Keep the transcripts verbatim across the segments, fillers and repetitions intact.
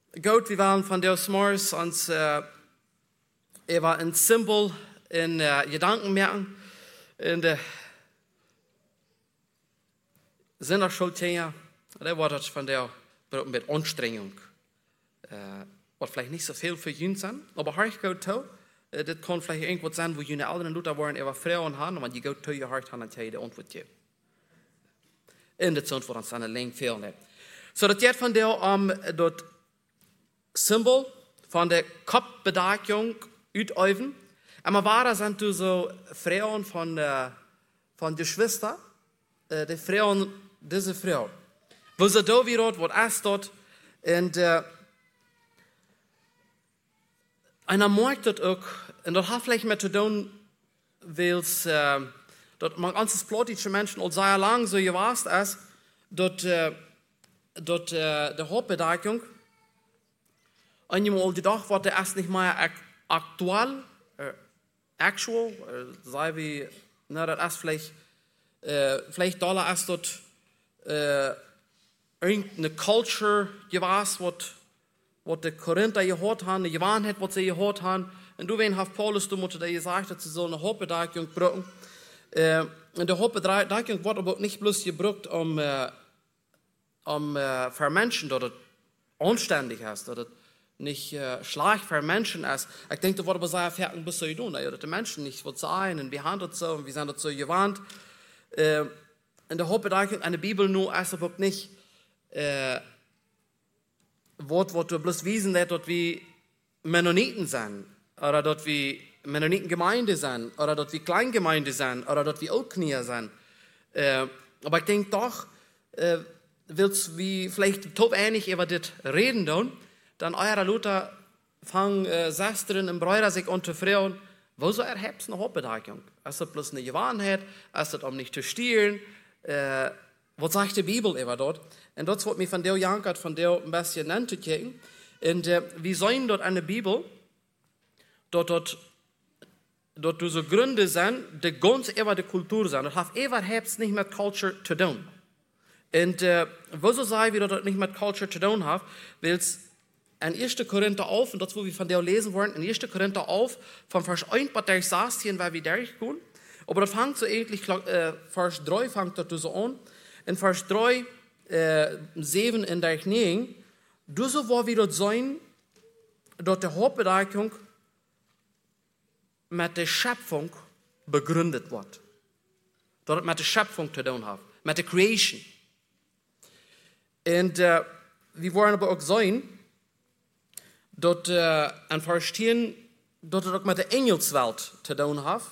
Goed, we waren van de s'morgens ons uh, even een symbol in uh, gedanken merken. In de Sinnerschultjahr, da war das von der mit Anstrengung. Uh, wat vielleicht nicht so viel für ihn sein, aber hart gut to. Uh, das kann vielleicht irgendwas sein, wo jene anderen Leute waren, über Frauen haben, und die gut to ihr Hart haben, und die Antwort geben. In das Antwort an seine Länge fehlen. So, das geht von der um, dort Symbol von der Kopfbedeckung uitüben. Aber war sind du so Frauen von der von der Schwester, äh, die Frauen, diese Frau. Wo sie da wie dort, wo es dort, und äh, einer merkt dort auch, und dort hat vielleicht mit zu tun, weil es, äh, dort man ganzes plotische Menschen auch sehr lang so gewasst ist, dort, äh, dort äh, der Hauptbedeckung. Einmal gedacht, was der erst nicht mehr aktuell, äh, actual, äh, sei wie, na, das ist vielleicht, äh, vielleicht da erst dort, äh, irgendeine Culture gewasst, was, was die Korinther gehört haben, die Gewahrheit, was sie gehört haben. Und du, wenn hat Paulus, du musst dir gesagt, dass sie so eine Hauptbedeckung brauchen. Äh, und die Hauptbedeckung wird aber nicht bloß gebraucht, um, äh, um äh, für Menschen, dass es anständig ist, dass es nicht äh, schlecht für Menschen ist. Ich denke, das wird aber sehr fertig bis zu tun, dass die Menschen nicht was sein und wir handeln so und wir sind dazu gewarnt. Äh, in der Hauptbedeckung an der Bibel nur ist aber nicht äh, Wort, wo du bloß wissen, dass dort wie Mennoniten sind oder dort wie Mennonitengemeinde sind oder dort wie Kleingemeinde sind oder dort wie Oldknier sind. Äh, aber ich denke doch, äh, willst wie vielleicht top ähnlich über das reden tun, dann eurer Luther fangen äh, Sestern im Bräuder sich unter Frauen, wo so erhebt eine Hauptbedeckung? Ist das bloß eine Gewahrheit? Ist das um nicht zu stehlen? Äh, was sagt die Bibel über dort? Und dort wird mir von der Jankert, von der ein bisschen nennen zu kriegen. Und äh, wie sollen dort eine Bibel, dort, dort, dort so Gründe sind, die ganz über die Kultur sind. Das hat überhaupt nicht mit Culture zu tun. Und äh, wo so sei, wie dort nicht mit Culture zu tun hat, weil es in erster Korinther auf, und das, wo wir von der lesen wollen, in erster Korinther auf, von Vers eins, was der sagt, weil wir durchgehen. Aber das fängt so eigentlich, äh, Vers drei fängt das so an. In Vers drei, äh, sieben in der neun, du so wo wir dort sein, dort der Hauptbedeckung mit der Schöpfung begründet wird. Dort mit der Schöpfung zu tun hat, mit der Creation. Und äh, wir wollen aber auch sein, dort äh, an Verstehen, dort auch mit der Engelswelt zu tun hat.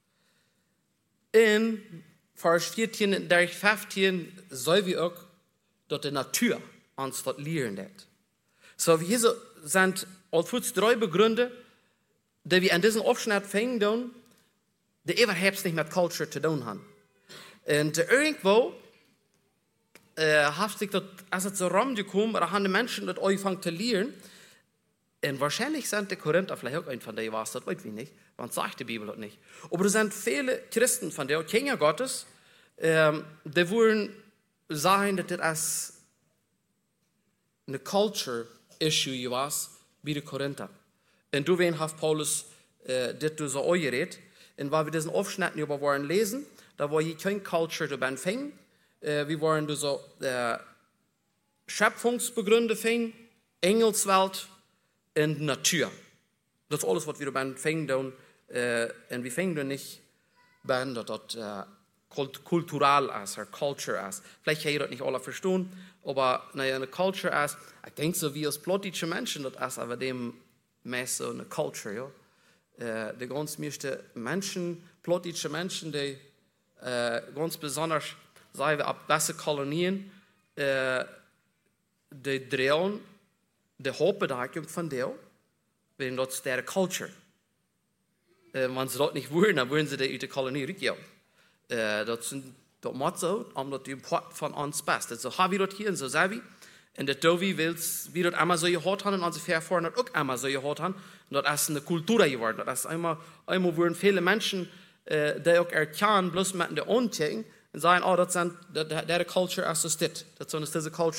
In Vers vierzehn, der fünfzehn, soll wir auch dort die Natur uns dort lehren. Dat. So, hier so sind als drei Begründe, die wir an diesem Aufschnitt finden, die überhaupt nicht mit Culture zu tun haben. Und äh, irgendwo äh, hat sich dort, als es so rumgekommen, da haben die Menschen dort angefangen zu lehren. Und wahrscheinlich sind die Korinther vielleicht auch ein von denen, was das weiß ich nicht, man sagt die Bibel dort nicht. Aber es sind viele Christen von der Kinder Gottes, ähm, die wollen sagen, dass das eine Culture-Issue was wie die Korinther. Und du wen hat Paulus äh, das so angeredet. Und weil wir diesen Aufschnitt über wollen lesen, da war hier kein Culture dabei fing. Äh, wir wollen so äh, Schöpfungsbegründe fing, Engelswelt, in Natur. Das ist alles, was wir dabei finden. Äh, und wir finden nicht, dass das äh, kulturell ist, oder Culture ist. Vielleicht kann ich das nicht alle verstehen, aber naja, eine Culture ist, ich denke so wie als plotische Menschen, das ist aber dem meist so eine Culture. Ja? Äh, die ganz meisten Menschen, plotische Menschen, die äh, ganz besonders, sagen wir, ab diese Kolonien, äh, die drehen de Hauptbedeckung von der, wenn das ist der Culture. Äh, wenn sie das nicht wollen, dann wollen sie die, die Kolonie rückgeben. Äh, das sind das macht so, um das die Import von uns passt. So haben wir das hier in so Savi. Und das Dovi will wie das einmal so gehört haben und unsere Vorfahren das auch einmal so gehört haben. Und das ist eine Kultur geworden. Das ist einmal, einmal wurden viele Menschen, äh, die auch erkennen, bloß mit der Anzeigen, und sagen, oh, das sind, der, der Culture ist das, das ist diese Culture.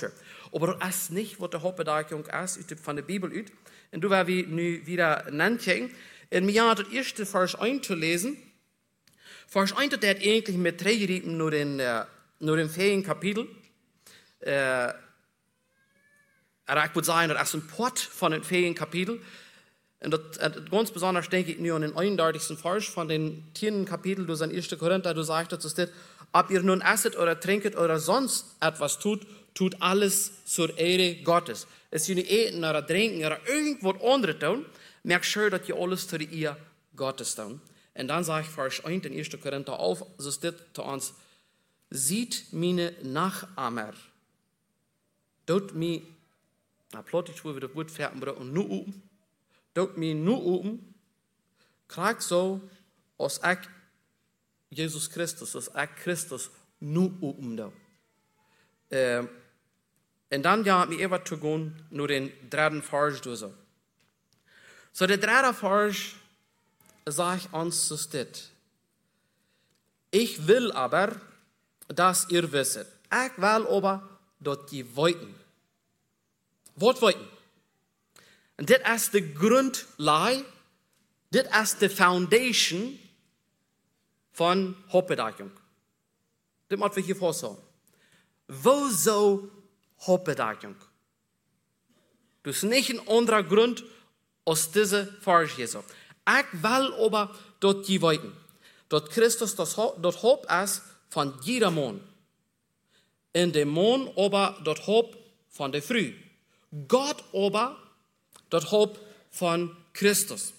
aber das ist nicht, was der Hauptbedeutung ist von der Bibel ut. Und du werden wir nu wieder nennen. In mir hat das erste Vers eins zu lesen. Vers eins hat eigentlich mit drei Riepen nur den, uh, nur den vierten Kapitel. Uh, ich würde sagen, das ist ein Port von dem vierten Kapitel. Und das, das ganz besonders denke ich nur an den einunddreißigsten Vers von den zehnten Kapitel, du sein erster Korinther, du sagst, das ist, ob ihr nun esset oder trinket oder sonst etwas tut, tut alles zur Ehre Gottes. Es ist nicht eten oder trinken oder irgendwas anderes tun, merkt schon, dass ihr alles zur Ehre Gottes tun. Und dann sage ich Vers eins in erster Korinther auf, so steht zu uns, sieht meine Nachahmer, dort mir, na plot ich wo wir das Wort fertig und nu oben, dort mir nu oben, krijg so, als ich Jesus Christus, als ich Christus nu oben da. Uh, en dan gaat me even te gaan naar den derde vers dus. So de derde vers sagt uns so dit. Ich will aber, dass ihr wisset. Ich will aber, dass die wollten. Wat wollten? Und dit is de Grundlage, dit is de foundation von Hauptbedeutung. Das muss wir hier vorsagen. Wo so Hauptbedeutung? Das ist nicht ein anderer Grund als diese Vers hier so. Ich will aber, dass die wollten, dass Christus das Haupt ist von jeder Mann. In dem Mann aber das Haupt von der Früh. Gott aber das Haupt von Christus.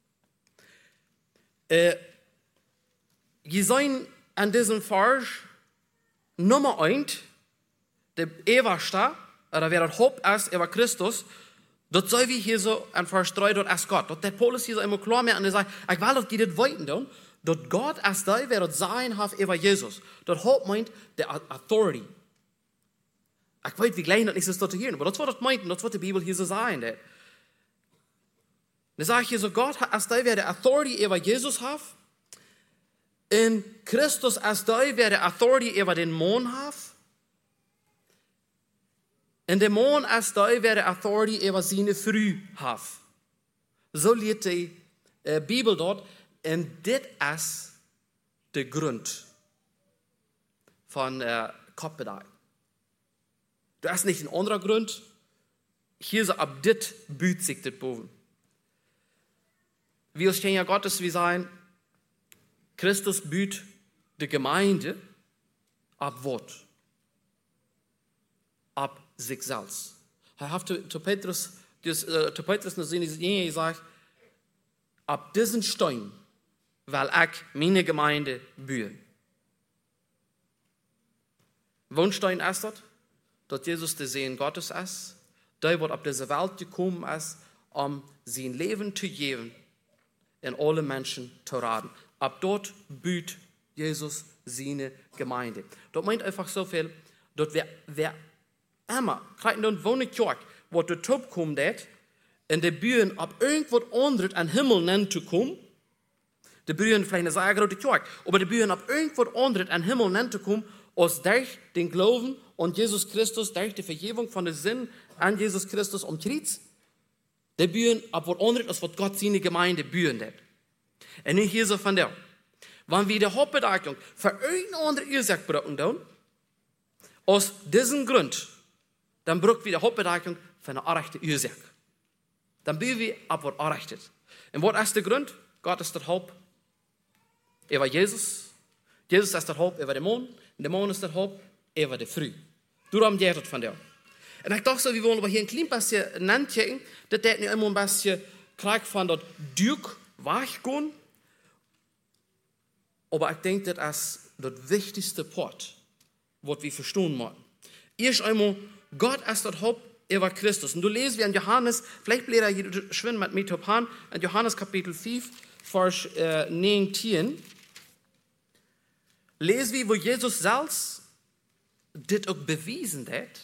Äh, wir sehen an diesem Vers Nummer eins, der Ewerste, oder wer das Haupt ist, über Christus, das soll wie hier so an Vers drei, dort ist Gott. Dort der Paulus hier so immer klar mehr und er sagt, ich will, dass die das wollten tun. Dort Gott ist da, wer das sein hat über Jesus. Dort Haupt meint der Authority. Ich weiß, wie klein das nicht ist, dort zu hören, aber das, was das meint, das, was die Bibel hier so sagen. Dann sage ich hier so, Gott ist da, wer der Authority über Jesus hat. In Christus ist da, wer der Authority über den Mond hat. In dem Mond ist da, wer der Authority über seine Früh hat. So liegt die äh, Bibel dort. Und das ist der Grund von äh, Kopfbedeutung. Das ist nicht ein anderer Grund. Hier so ab dit büht sich das boven. Wir als Kinder Gottes, wir sagen, Christus büht die Gemeinde ab Wort. Ab sich selbst. Er hat zu Petrus, das, äh, zu Petrus noch gesagt, ab diesen Stein will ich meine Gemeinde bühen. Wohnstein ist das? Dass Jesus der Sohn Gottes ist, der wird auf diese Welt gekommen ist, um sein Leben zu geben, in alle Menschen zu raten. Ab dort büht Jesus seine Gemeinde. Das meint einfach so viel, dass wer, wer immer, gerade in wohnen Kirche, wo der Top kommt, in der Bühne, ab irgendwas anderes an Himmel nennt zu kommen, die Bühne vielleicht eine sehr große Kirche, aber die Bühne, ab irgendwas anderes an Himmel nennt zu kommen, aus durch den Glauben an Jesus Christus, durch die Vergebung von den Sünden an Jesus Christus umtritt, der Bühne, ab was anderes, als was Gott seine Gemeinde bühen hat. Und nicht hier so von der. Wenn wir die Hauptbedeutung für irgendeine andere Ursache brauchen, aus diesem Grund, dann brauchen wir die Hauptbedeutung für eine rechte Ursache. Dann bühen wir ab, was errichtet. Und was ist der Grund? Gott ist das Haupt über Jesus. Jesus ist das Haupt über den Mond. Und der Mond ist das Haupt über die Früh. Darum geht es von der. Und ich dachte so, wir wollen aber hier ein klein bisschen nennen, dass der nicht immer ein bisschen Krieg von dort Duke weggehen. Aber ich denke, das ist das wichtigste Part, was wir verstehen müssen. Erst einmal, Gott ist das Haupt über Christus. Und du lest wie in Johannes, vielleicht bleibt er hier schwimmen mit mir topan, in Johannes Kapitel fünf, Vers äh, neunzehn. Lesen wir, wo Jesus selbst das auch bewiesen hat.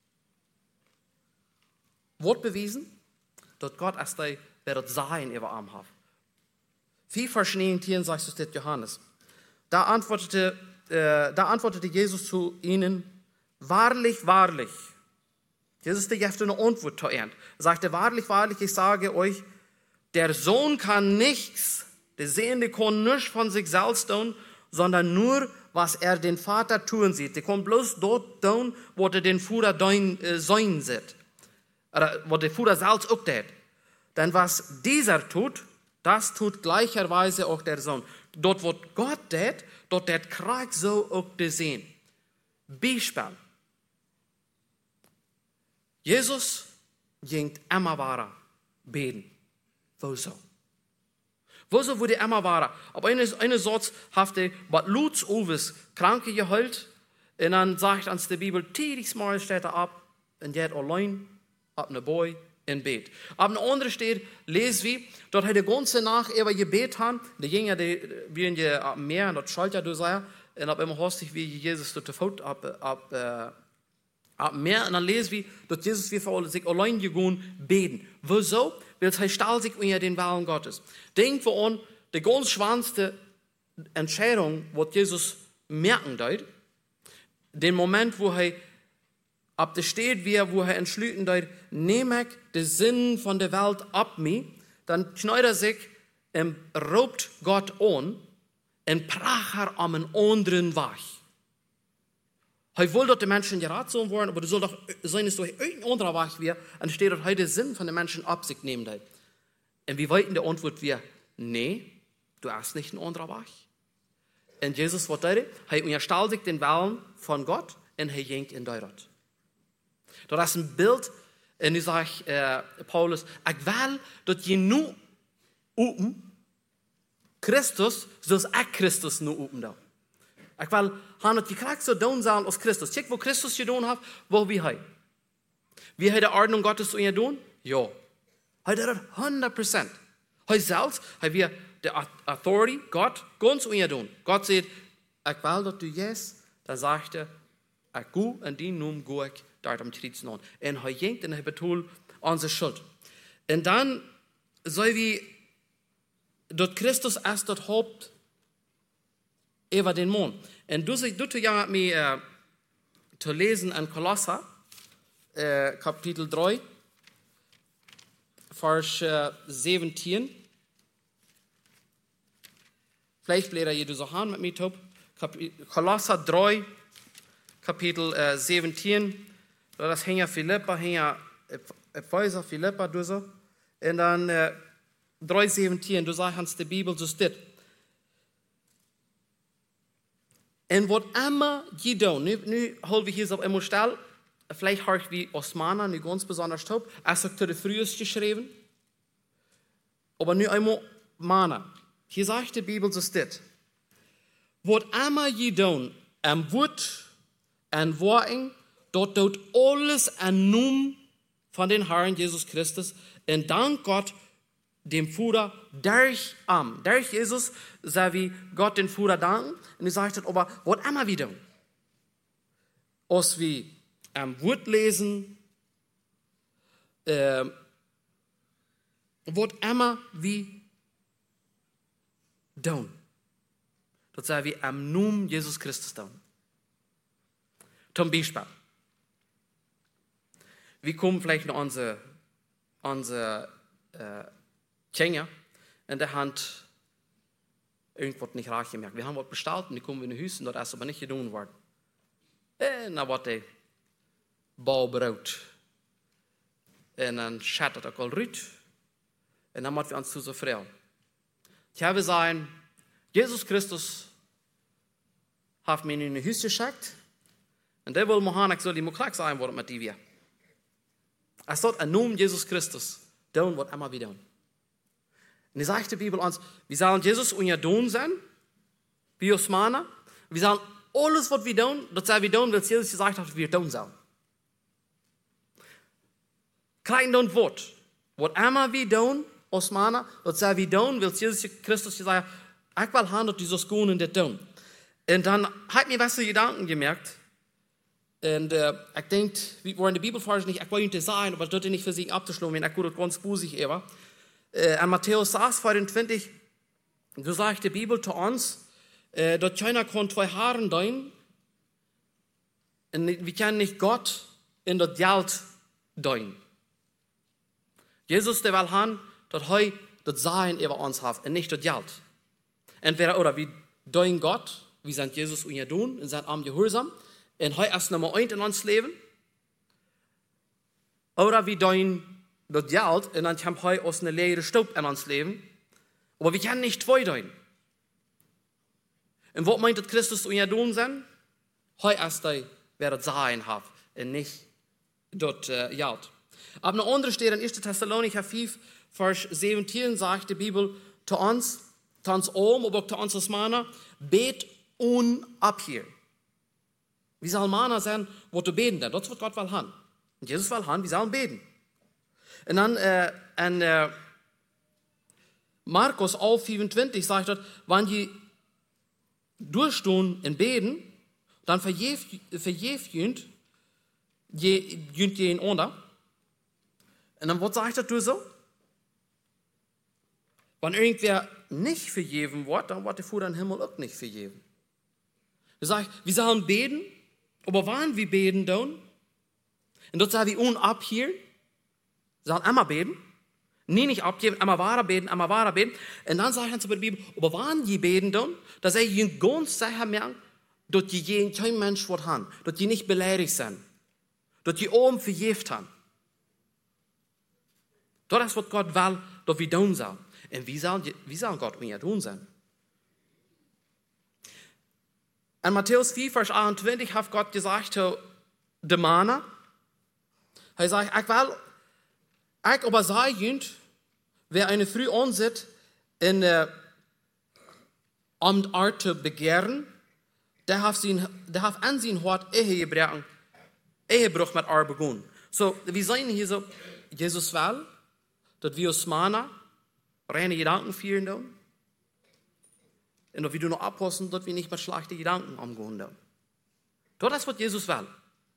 Was bewiesen? Dass Gott ist der, wer das Sein über Arm hat. Wie verschneien Tieren, sagst du das Johannes. Da antwortete, äh, da antwortete Jesus zu ihnen, wahrlich, wahrlich, Jesus, der gibt eine Antwort zu Er sagte, wahrlich, wahrlich, ich sage euch, der Sohn kann nichts, der Sehende kann nichts von sich selbst tun, sondern nur, was er den Vater tun sieht. Der kann bloß dort tun, wo er den Vater sein sieht. Oder wo der Vater selbst auch tut. Denn was dieser tut, das tut gleicherweise auch der Sohn. Dort, wo Gott tut, dort der Krieg so auch der Sehen. Beispiel. Jesus ging immer weiter beten. Wieso? Wieso wurde immer weiter? Aber eine, eine Satz hat er, was Lutz Uwes Kranke geholt, und dann sagt uns die Bibel, tierigs Mal steht er ab, und geht allein ab ne Boy in Bett. Aber eine andere steht, lesen wir, dort hat die ganze Nacht über gebet haben, die Jünger, die waren ja ab Meer, und dort schallt ja du sei, und ab immer hostig, wie Jesus dort Fout ab, ab, äh, ab Meer, und dann lesen wir, dass Jesus wie vor sich allein gegangen beten. Wieso? Weil er stellt sich unter den Willen Gottes. Denkt wir an die ganz schwanste Entscheidung, was Jesus merken dort, den Moment, wo er ab der steht, wie er, wo er entschlüten dort, nehme ich den Sinn von der Welt ab mir, dann schneidet er sich und raubt Gott an und brach er am einen anderen Weg. Er will, dass die Menschen geraten werden, aber du soll doch sein, dass du irgendein anderer Weg wäre, und steht dort heute Sinn von den Menschen ab sich nehmen. Und wie weit in der Antwort wir, nee, du hast nicht ein anderer Weg. Und Jesus wird dort, er unterstellt sich den Willen von Gott und er ging in dort. Das ist ein Bild, und ich sage äh, Paulus, ich will, dass je nu üben, Christus, so ist auch Christus nu üben da. Ich will, han het gekriegt so doen zijn als Christus. Check, wo Christus gedaan hat, wo wie hij. Wie hij de Ordnung Gottes zu ihr doen? Ja. Hij deed het hundert procent. Hij zelfs, hij weer de authority, Gott, ganz zu ihr doen. Gott sagt, ich will, dass du jetzt, dann sagt er, ich gehe in die Namen gehe ich dort am Trizen an. Und er jinkt und er betont unsere Schuld. Und dann soll wie, dass Christus erst das Haupt über den Mond. Und du sagst, du ja mit mir äh, zu lesen in Kolosser, äh, Kapitel drei, Vers äh, siebzehn. Vielleicht blätter ihr so an mit mir, Top. Kolosser drei, Kapitel äh, siebzehn. Das hängt Philippa, hängt Epheser, Philippa, du so. Und dann äh, drei, siebzehn, du sagst, die Bibel so steht. Und was immer je tun, nu, nu holen wir hier so immer stell, vielleicht habe ich wie Osmaner, nu ganz besonders top, als ich zu der frühest geschrieben, aber nu einmal Mana. Hier sagt die Bibel so steht, was immer je tun, am Wort, an Worten, dort tut alles an Namen von den Herrn Jesus Christus, und dank Gott, dem Vater durch am, durch Jesus, sei wie Gott den Vater danken. Und ich sagte, aber was immer wieder, als wir am Wort lesen, äh, was immer wie tun. Das sei wie am Namen Jesus Christus tun. Zum Beispiel, wir kommen vielleicht noch unsere, unsere äh, Kinder in der Hand irgendwas nicht reich gemerkt. Wir haben was bestellt und die kommen in die Hüse und das ist aber nicht getan worden. Und dann wird der Baubrot. Und dann schattert er all rüt. Und dann machen wir uns zu so frei. Ich habe gesagt, Jesus Christus hat mir in die Hüse geschickt und der will mir ich soll die Mokrak sein, was mit dir. Es soll ein Namen Jesus Christus tun, was immer wieder. Und ich sagt die Bibel uns, wir sollen Jesus unser Don sein, wie Osmaner. Wir sollen alles, was wir tun, das sei wir tun, weil Jesus gesagt hat, wir tun sollen. Kein Don Wort. Was immer wir tun, Osmaner, das sei wir tun, weil Jesus Christus gesagt hat, ich will haben, dass dieses Gehen und das tun. Und dann hat mir was Gedanken gemerkt. Und äh, ich denke, wir wollen die Bibel forschen nicht, ich will nicht sagen, aber das nicht versuchen abzuschlagen, wenn ich gut ganz busig war. Äh, an Matthäus sechs, vierundzwanzig, du sagst die Bibel zu uns, äh, dass keiner kann zwei Haaren dein, und wir können nicht Gott in das Geld dein. Jesus, der will haben, dass heu das Sein über uns hat und nicht das Geld. Entweder oder wie dein Gott, wie sind Jesus und ihr tun, in seinem Arm Gehorsam, und heu erst Nummer eins in uns Leben. Oder wie dein das Geld, und dann kommt heu aus einer leeren Staub in uns Leben. Aber wir können nicht zwei dein. Und was meint das Christus und ihr tun sein? Heu erst wer das Sein hat, und nicht das äh, Geld. Aber eine andere steht in erster Thessalonicher fünf, Vers siebzehn, sagt die Bibel zu uns, zu uns oben, aber auch zu uns als Männer, bet unabhir. Wie soll Männer sein, wo du beten denn? Das wird Gott will haben. Und Jesus will haben, wir sollen beten. Und dann äh, in äh, Markus elf, vierundzwanzig sagt dort, wenn die durchstehen in beten, dann verjeft jünt jünt jeden unter. Und dann, was sagt das du so? Wenn irgendwer nicht vergeben wird, dann wird der Vater im Himmel auch nicht vergeben. Er sagt, wir sollen beten, aber wann wir beten dann? Und dort sagen wir unabhir, wir sollen einmal beten, nie nicht abgeben, einmal wahrer beten, einmal wahrer beten. Und dann sagt er zu der Bibel, aber wann wir beten dann, dass er ihn ganz sicher merkt, dass die kein Mensch wird haben, dass die nicht beleidigt sind, dass die oben vergift haben. Das ist, was Gott will, dass wir tun sollen. Und wie soll, wie soll Gott mir tun sein? In Matthäus vier, Vers einundzwanzig hat Gott gesagt zu dem Mann, er sagt, ich will, ich aber sei jünd, wer eine früh ansieht, in der Art zu begehren, der hat ansehen hat, Ehegebrechen, Ehebruch mit Ar begonnen. So, wir sehen hier so, Jesus will, dass wir als Männer reine Gedanken führen tun. Und dass wir noch abpassen, dass wir nicht mit schlechten Gedanken umgehen tun. Das ist, was Jesus will.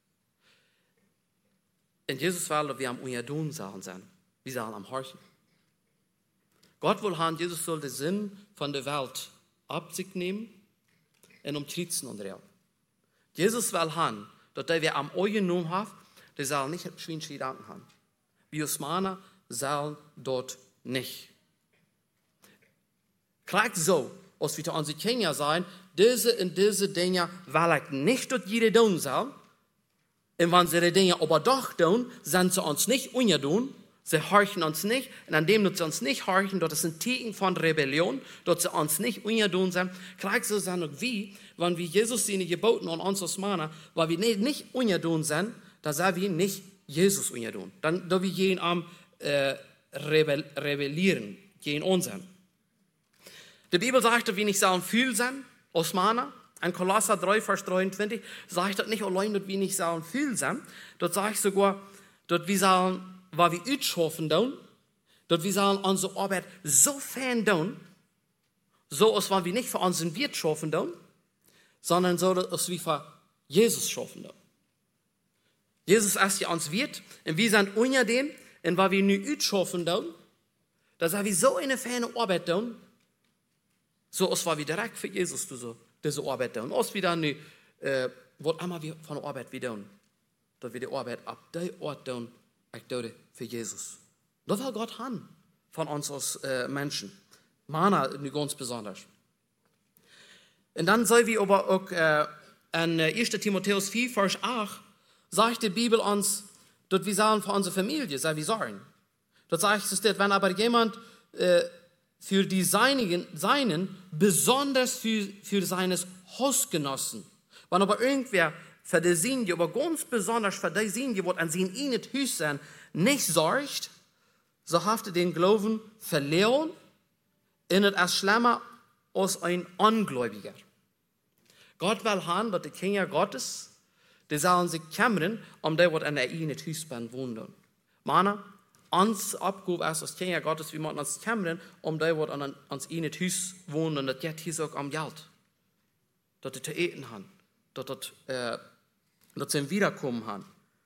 Und Jesus will, dass wir am Unjadun sein. Wir sollen am Horchen. Gott will haben, Jesus soll den Sinn von der Welt ab sich nehmen und umtritzen und real. Jesus will haben, dass der wir am Unjadun haben, der soll nicht schwierige Gedanken haben. Wir als Männer sollen dort nicht. Gleich so, als wir zu unseren Kindern sagen, diese und diese Dinge will ich nicht, dass jeder tun soll. Und wenn sie die Dinge aber doch tun, sind sie uns nicht unjadun, sie horchen uns nicht. Und an dem, dass sie uns nicht horchen, das ist ein Zeichen von Rebellion, dass sie uns nicht unjadun sind. Gleich so sind auch wir, wenn wir Jesus seine Geboten an uns als Männer, weil wir nicht, nicht unjadun sind, dann sind wir nicht Jesus unjadun. Dann, da wir jeden am äh, rebell, rebellieren, gegen uns sind. Die Bibel sagt, dass wir nicht sollen fühlen sein, als Männer. In Kolosser drei, Vers dreiundzwanzig sagt das nicht allein, dass wir nicht sollen fühlen sein. Dort sagt sogar, dass wir sollen, weil wir utschaffen tun, dass wir sollen unsere Arbeit so fein tun, so als wenn wir nicht für unseren Wirt schaffen tun, sondern so, als wir für Jesus schaffen tun. Jesus ist ja uns Wirt, und wir sind unter dem, und weil wir nicht utschaffen tun, dass wir so eine feine Arbeit tun, so als wir direkt für Jesus tun, diese Arbeit tun. Als wir dann nicht, äh, was immer wir von der Arbeit wir tun, dass wir die Arbeit ab der Ort tun, ich tue für Jesus. Das will Gott haben von uns als äh, Menschen. Männer ganz besonders. Und dann soll wir aber auch äh, in erster Timotheus vier, Vers acht, sagt die Bibel uns, dass wir sagen für unsere Familie, sei wir sorgen. Dort sagt es, wenn aber jemand äh, für die Seinigen, Seinen, besonders für, für seines Hausgenossen, wenn aber irgendwer für die Sinne, aber ganz besonders für die Sinne, die an sie in ihnen Haus sind, nicht sorgt, so haftet den Glauben verlieren, und es ist schlimmer als ein Ungläubiger. Gott will haben, dass die Kinder Gottes, die sollen sich kümmern, um die, was an der ihnen Haus wohnen. Männer, uns Abgabe ist als Kinder Gottes, wir müssen uns kümmern, um die, was an uns ihnen Haus wohnen, und das geht hier auch am Geld. Dass sie zu eten haben, dass, dass, äh, dass sie Wiederkommen haben.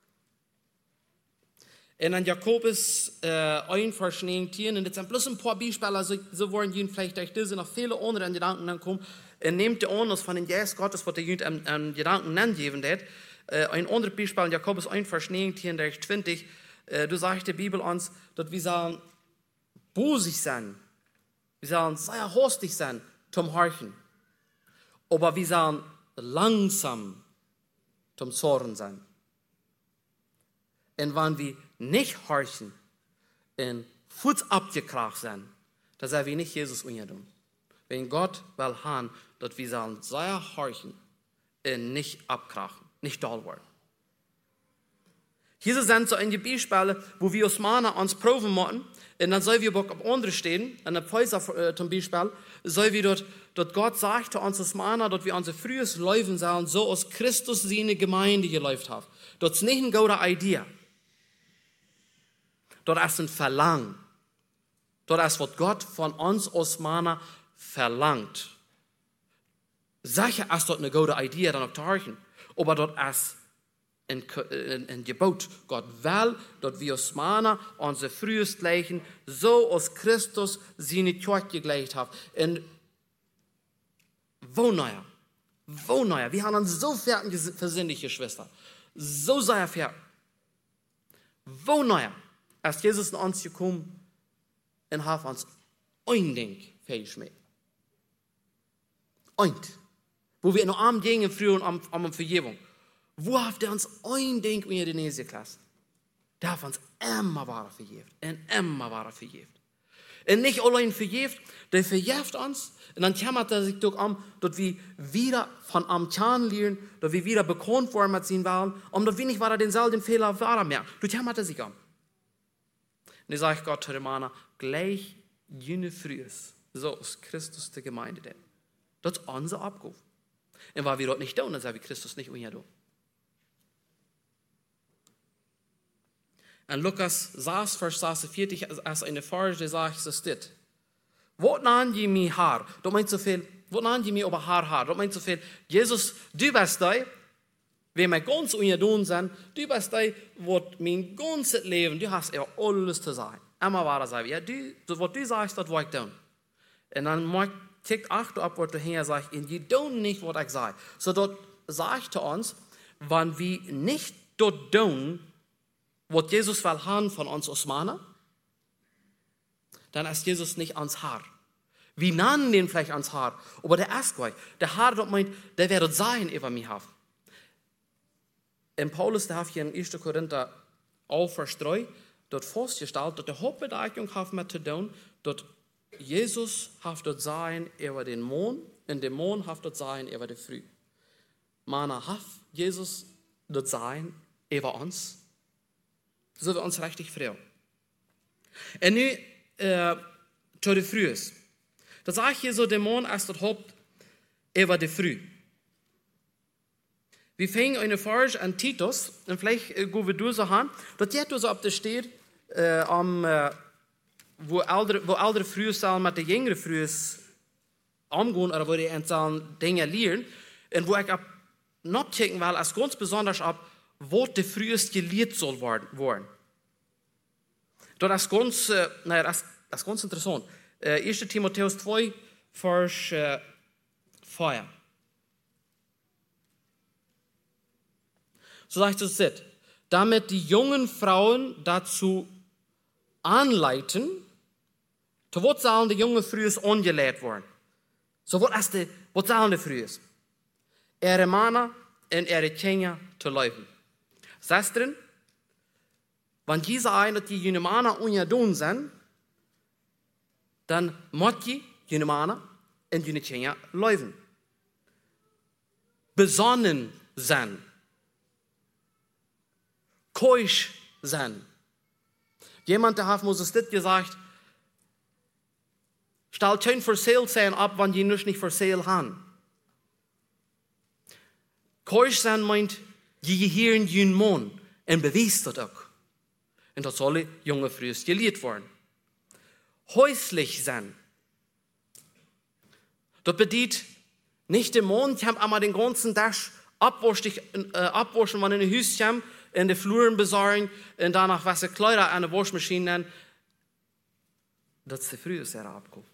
Und an Jakobus äh, ein Vers neunzehn, und das sind bloß ein paar Beispiele, so, so wollen Jüden vielleicht durch diese noch viele andere Gedanken dann kommen. Er nimmt die Ordnung von den Geist Gottes, was der Jüden an, an Gedanken nennen geben hat. Äh, ein anderes Beispiel in Jakobus ein Vers neunzehn, durch zwanzig, äh, du sagst die Bibel uns, dass wir sollen bosig sein. Wir sollen sehr hastig sein zum Horchen. Aber wir sollen langsam zum Zorn sein. Und wenn wir nicht horchen und Fuß abgekracht sind, dann sind wir nicht Jesus ungeduldig. Wenn Gott will haben, dass wir sollen sehr horchen und nicht abkrachen, nicht doll werden. Hier sind so einige Beispiele, wo wir Osmaner uns proben müssen. Und dann soll wir auch auf andere stehen. In der Pfeizer äh, zum Beispiel, soll wir dort, dort Gott sagt zu uns Osmaner, dass wir unser frühes Leben sollen, so aus Christus seine Gemeinde geläuft haben. Dort ist nicht eine gute Idee. Dort ist ein Verlangen. Dort ist, was Gott von uns Osmaner verlangt. Sicher ist dort eine gute Idee, dann auch zu horchen. Aber dort ist ein, ein, ein Gebot. Gott will, dass wir Osmaner unser frühes Leben so aus Christus seine Kirche gelegt haben. Und wo neuer? Wo neuer? Wir haben uns so fertig versündigt, Geschwister. So sehr fertig. Wo neuer? Als Jesus in uns gekommen und hat uns ein Ding festgeschmeckt. Ein. Wo wir in arm gingen früher und am, am Vergebung. Wo hat er uns ein Ding in die Nase gelassen? Der hat uns immer war vergeben. Und immer war er vergeben. Und nicht allein vergeben, der vergibt uns. Und dann kümmert er sich doch um, dass wir wieder von am Kern lernen, dass wir wieder bekannt worden mit seinen Wahlen, um dass wir nicht weiter denselben Fehler weiter mehr. Du kümmert er sich um. Und ich sage Gott zu dem Mann, gleich jene Frühes, so ist Christus der Gemeinde denn. Das ist unser Abruf. Und weil wir dort nicht tun, dann sagen wir Christus nicht unter. Und Lukas sechs, Vers vierzig, als eine Farge, der sagt, so steht. Was nahm je mir Haar? Das meint so viel, was nahm je mir über Haar Haar? Das meint so viel, Jesus, du bist der, wenn wir ganz unter sind, du bist der, was mein ganzes Leben, du hast ja alles zu sagen. Immer war das, ja, du, was du sagst, das will ich tun. Und dann mag ich acht ab, was du her sagst, und die tun nicht, was ich sage. So dort sagt er uns, wenn wir nicht dort tun, was Jesus will haben von uns Osmaner, dann ist Jesus nicht ans Haar. Wir nennen den vielleicht ans Haar, aber der ist gleich. Der Haar dort meint, der wird sein über mich haben. In Paulus, der hat hier in ersten Korinther elf, Vers drei, dort festgestellt, dass der Hauptbedeutung hat mit zu tun, dass Jesus hat dort sein über den Mond, und der Mond hat dort sein über die Früh. Mana hat Jesus dort sein über uns, so wir uns richtig freuen. Und nun, äh, zu der Früh ist. Das sage ich hier so, der Mond ist dort Haupt über die Früh. Wir fangen eine Farge an Titus, und vielleicht äh, gehen wir durch so an, dort jetzt so ab der steht, äh, am, äh, wo ältere, wo ältere Frühe sollen mit den jüngeren Frühe umgehen, oder wo die einzelnen Dinge lernen, und wo ich ab noch checken will, als ganz besonders ab, wo die frühest gelehrt soll werden. Das ist ganz, äh, naja, das, das ist ganz interessant. Äh, erster Timotheus zwei, Vers äh, vier. So sagt es jetzt, damit die jungen Frauen dazu anleiten, zu was sollen die jungen Frühes angelehrt werden. So was ist die, was sollen die Frühes? Ihre Männer und ihre Kinder zu leben. Schwestern, wenn diese eine, die jene Männer unjadun sind, dann muss die jene Männer und jene Kinder leben. Besonnen sein. Keusch sein. Jemand, der hat Moses dit gesagt, stell kein for sale sein ab, wenn die nicht for sale haben. Keusch sein meint, die gehören jenen Mann und beweist das auch. Und das soll junge Frühs gelehrt werden. Häuslich sein. Das bedeutet, nicht der Mann, ich habe einmal den ganzen Tag abwaschen, äh, abwaschen, wenn in ein Haus kommt, in die Fluren besorgen und danach wasser Kleider an der Waschmaschine nehmen. Das ist der Frühs herabkommt.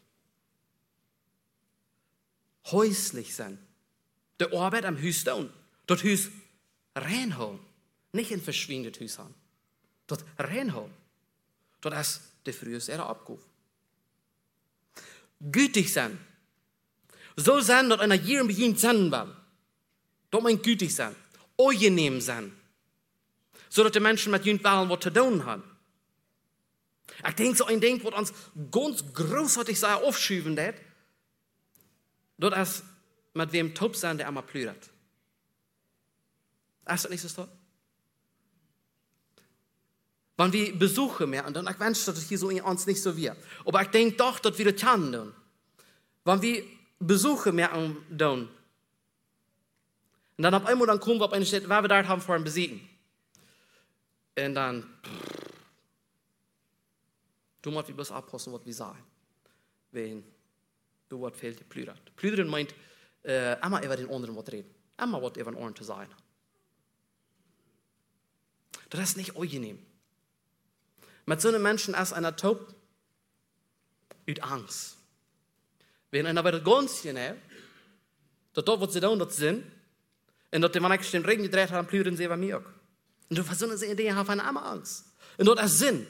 Häuslich sein. Die Arbeit am Haus tun. Das Haus reinholen. Nicht ein verschwindet Haus haben. Das reinholen. Das ist der früheste ihre Abkauf. Gütig sein. So sein, dass einer jedem beginnt sein will. Das meint gütig sein. Angenehm sein. So dass die Menschen mit ihnen wollen, was zu tun haben. Ich denke, so ein Ding, was uns ganz großartig sei aufschieben wird, das ist, mit wem taub sein, der einmal plüdert. Ist das nicht so? Wenn wir Besuche mehr, und dann ich wünsche, dass es hier so in uns nicht so wird. Aber ich denke doch, dass wir das können. Wenn wir Besuche mehr tun, und dann auf einmal dann kommen wir auf eine Stadt, weil wir dort haben vor einem besiegen. Und dann, pff, du musst bloß abpassen, was wir sagen. Wenn du was fehlt, plüdert. Plüdern meint, äh, einmal über den anderen was reden. Einmal was über den Ohren zu sein. Das ist nicht angenehm. Mit so einem Menschen ist einer taub, aus Angst. Wenn einer bei der ganz genau, dass dort, was sie tun, das sind, und dass die, wenn ich den Regen gedreht habe, plüdern sie über mich auch. Und du versuchst eine Idee, haben eine Angst. Und dort ist Sinn.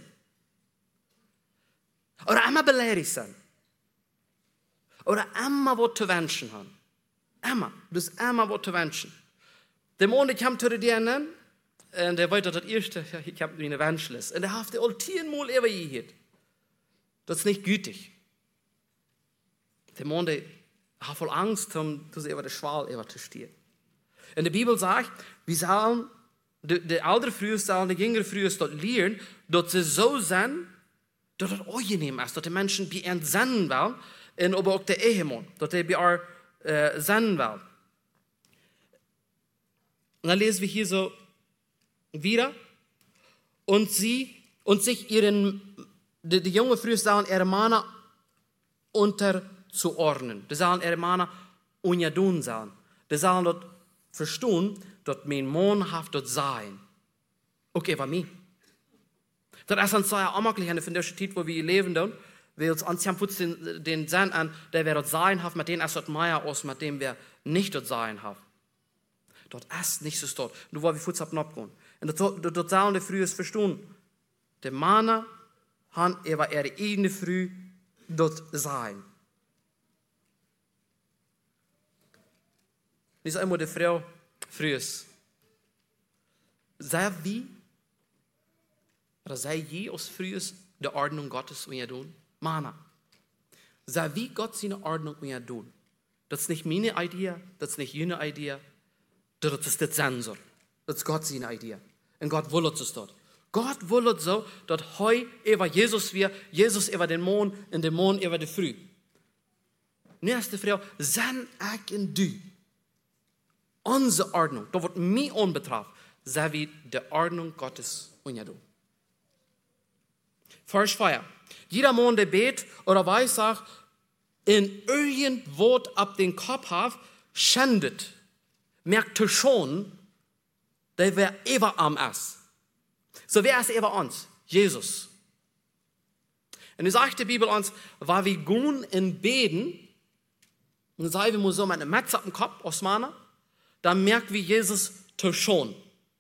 Oder einmal beleidigt sein. Oder einmal was zu wünschen haben. Einmal. Das ist einmal was zu wünschen. Der Mann, der kommt zu dir nennen, und der weiß, dass das erste, ja, ich habe eine Wunschliste. Und der hat die ultimen Mal über je. Das ist nicht gütig. Der Mann, der hat voll Angst, um das über den Schwal über zu stehen. Und die Bibel sagt, wir sollen, die, die ältere Frühe sollen, die jüngere Frühe dort lernen, dass sie so sind, dass es angenehm ist, dass die Menschen bei ihnen senden wollen, und aber auch der Ehemann, dass die bei ihnen äh, senden wollen. Und dann lesen wir hier so wieder, und sie, und sich ihren, die, die junge Frühe sollen ihre Männer unterzuordnen. Die sollen ihre Männer unjadun sein. Die sollen dort verstehen, dass mein Mann hat dort sein. Okay, bei mir. Das ist uns sehr amaglich an der Zeit, wo wir leben, dann, wir uns an den, den Sinn an, der wir dort sein haben, mit denen ist dort mehr aus, mit dem wir nicht dort sein haben. Dort ist nicht so dort. Du wollen wir kurz abgehen. Und dort, dort sollen die Frühe verstehen. Die Männer haben über ihre eigene Früh dort sein. Nicht einmal die Frau früh. Sei wie, oder sei je aus frühes die Ordnung Gottes und ihr tun? Männer. Sei wie Gott seine Ordnung und ihr tun. Das ist nicht meine Idee, das ist nicht jene Idee, das ist der Sensor. Das ist Gott seine Idee. Und Gott will es dort. Gott will es so, dass heu über Jesus wir, Jesus über den Mond und der Mond über die Früh. Nächste Frau, sein ich und du. Unsere Ordnung, das wird mich anbetrifft, sei wie die Ordnung Gottes und ja du. Vers vier. Jeder Mann, der bet oder weiß, sagt, in irgendwo ab den Kopf hat, schändet, merkt schon, der wer über am ist. So wer ist über uns? Jesus. Und dann sagt die Bibel uns, weil wir gehen in Beten, und dann sagen wir so mit einem Metz auf dem Kopf, aus Mana, dann merkt wie Jesus zu schon.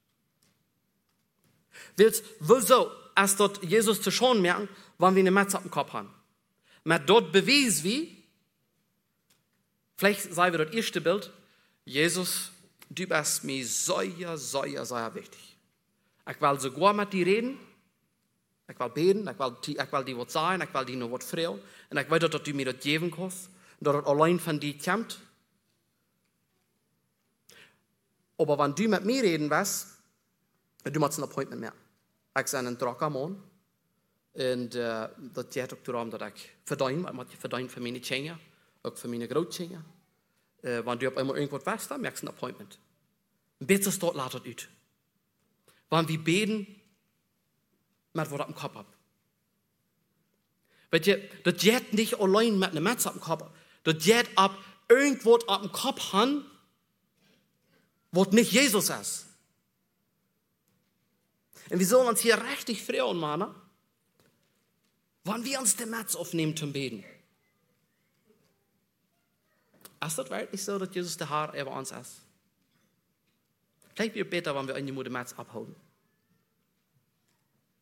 Willst, wieso erst dort Jesus zu schon merken, wenn wir eine Metz auf dem Kopf haben? Mit dort bewies wie, vielleicht sei wir dort erste Bild, Jesus, du bist mir sehr, sehr, sehr wichtig. Ich will sogar mit dir reden, ich will beten, ich will, ich will dir was sagen, ich will dir noch was fragen, und ich weiß, dass du mir das geben kannst, und dass das allein von dir kommt. Aber wenn du mit mir reden willst, du machst ein Appointment mehr. Ich bin ein trocker Mann. Und uh, dat gaat ook daarom dat ik verdien, maar ik verdien voor mijn kinderen, ook voor mijn grootkinderen. Uh, wanneer je op eenmaal irgendwas weißt, dan merkst du ein Appointment. Ein bisschen dort laat het uit. Wanneer we beden, met wat op dem Kopf ab. Weet je, dat gaat niet alleen met een Metz op dem Kopf. Dat gaat op irgendwas op dem Kopf han, wat nicht Jesus ist. Und wir sollen uns hier richtig freuen, Mann, wenn wir uns den Metz aufnehmen zum Beten. Ist das wirklich so, dass Jesus der Herr über uns ist? Vielleicht wird es besser, wenn wir einen den Metz abholen.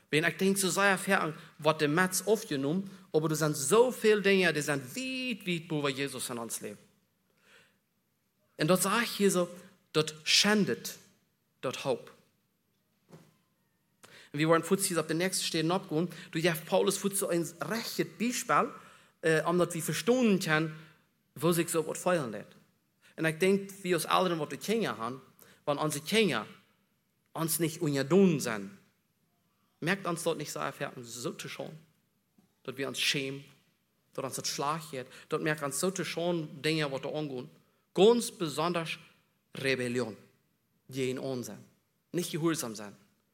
Wenn ich denke, so sehr fern, was der Metz aufgenommen, aber das sind so viele Dinge, die sind weit, weit, wo wir Jesus in uns leben. Und dort sage ich hier so, dort schändet, dort Hope. Und wir wollen kurz auf den nächsten Stellen abgehen. Du darfst Paulus für so ein rechtes Beispiel, äh, um das wir verstehen können, wo sich so was feiern lässt. Und ich denke, wir aus allen, was wir Kinder haben, wenn unsere Kinder uns nicht ungedonnen sind, merkt uns dort nicht so erfahren, so zu schon, dass wir uns schämen, dass uns das Schlag geht, dort merkt uns so zu schon Dinge, was da angehen. Ganz besonders Rebellion, die in uns sind, nicht gehorsam sein.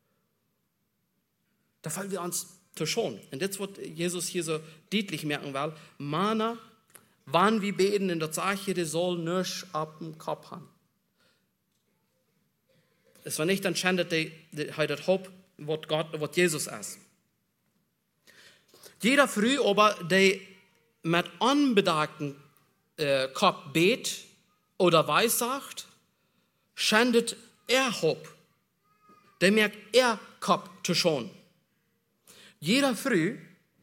Da fallen wir uns zu schon. Und das wird Jesus hier so deutlich merken, weil Mana, wann wir beten in der Sache, die soll nicht ab dem Kopf haben. Es war nicht entscheidend, dass das Haupt, was Gott, was Jesus ist. Jeder früh aber, der mit unbedachten äh, Kopf bet oder weissagt, schändet er Haupt. Der merkt er Kopf zu schon. Jeder früh,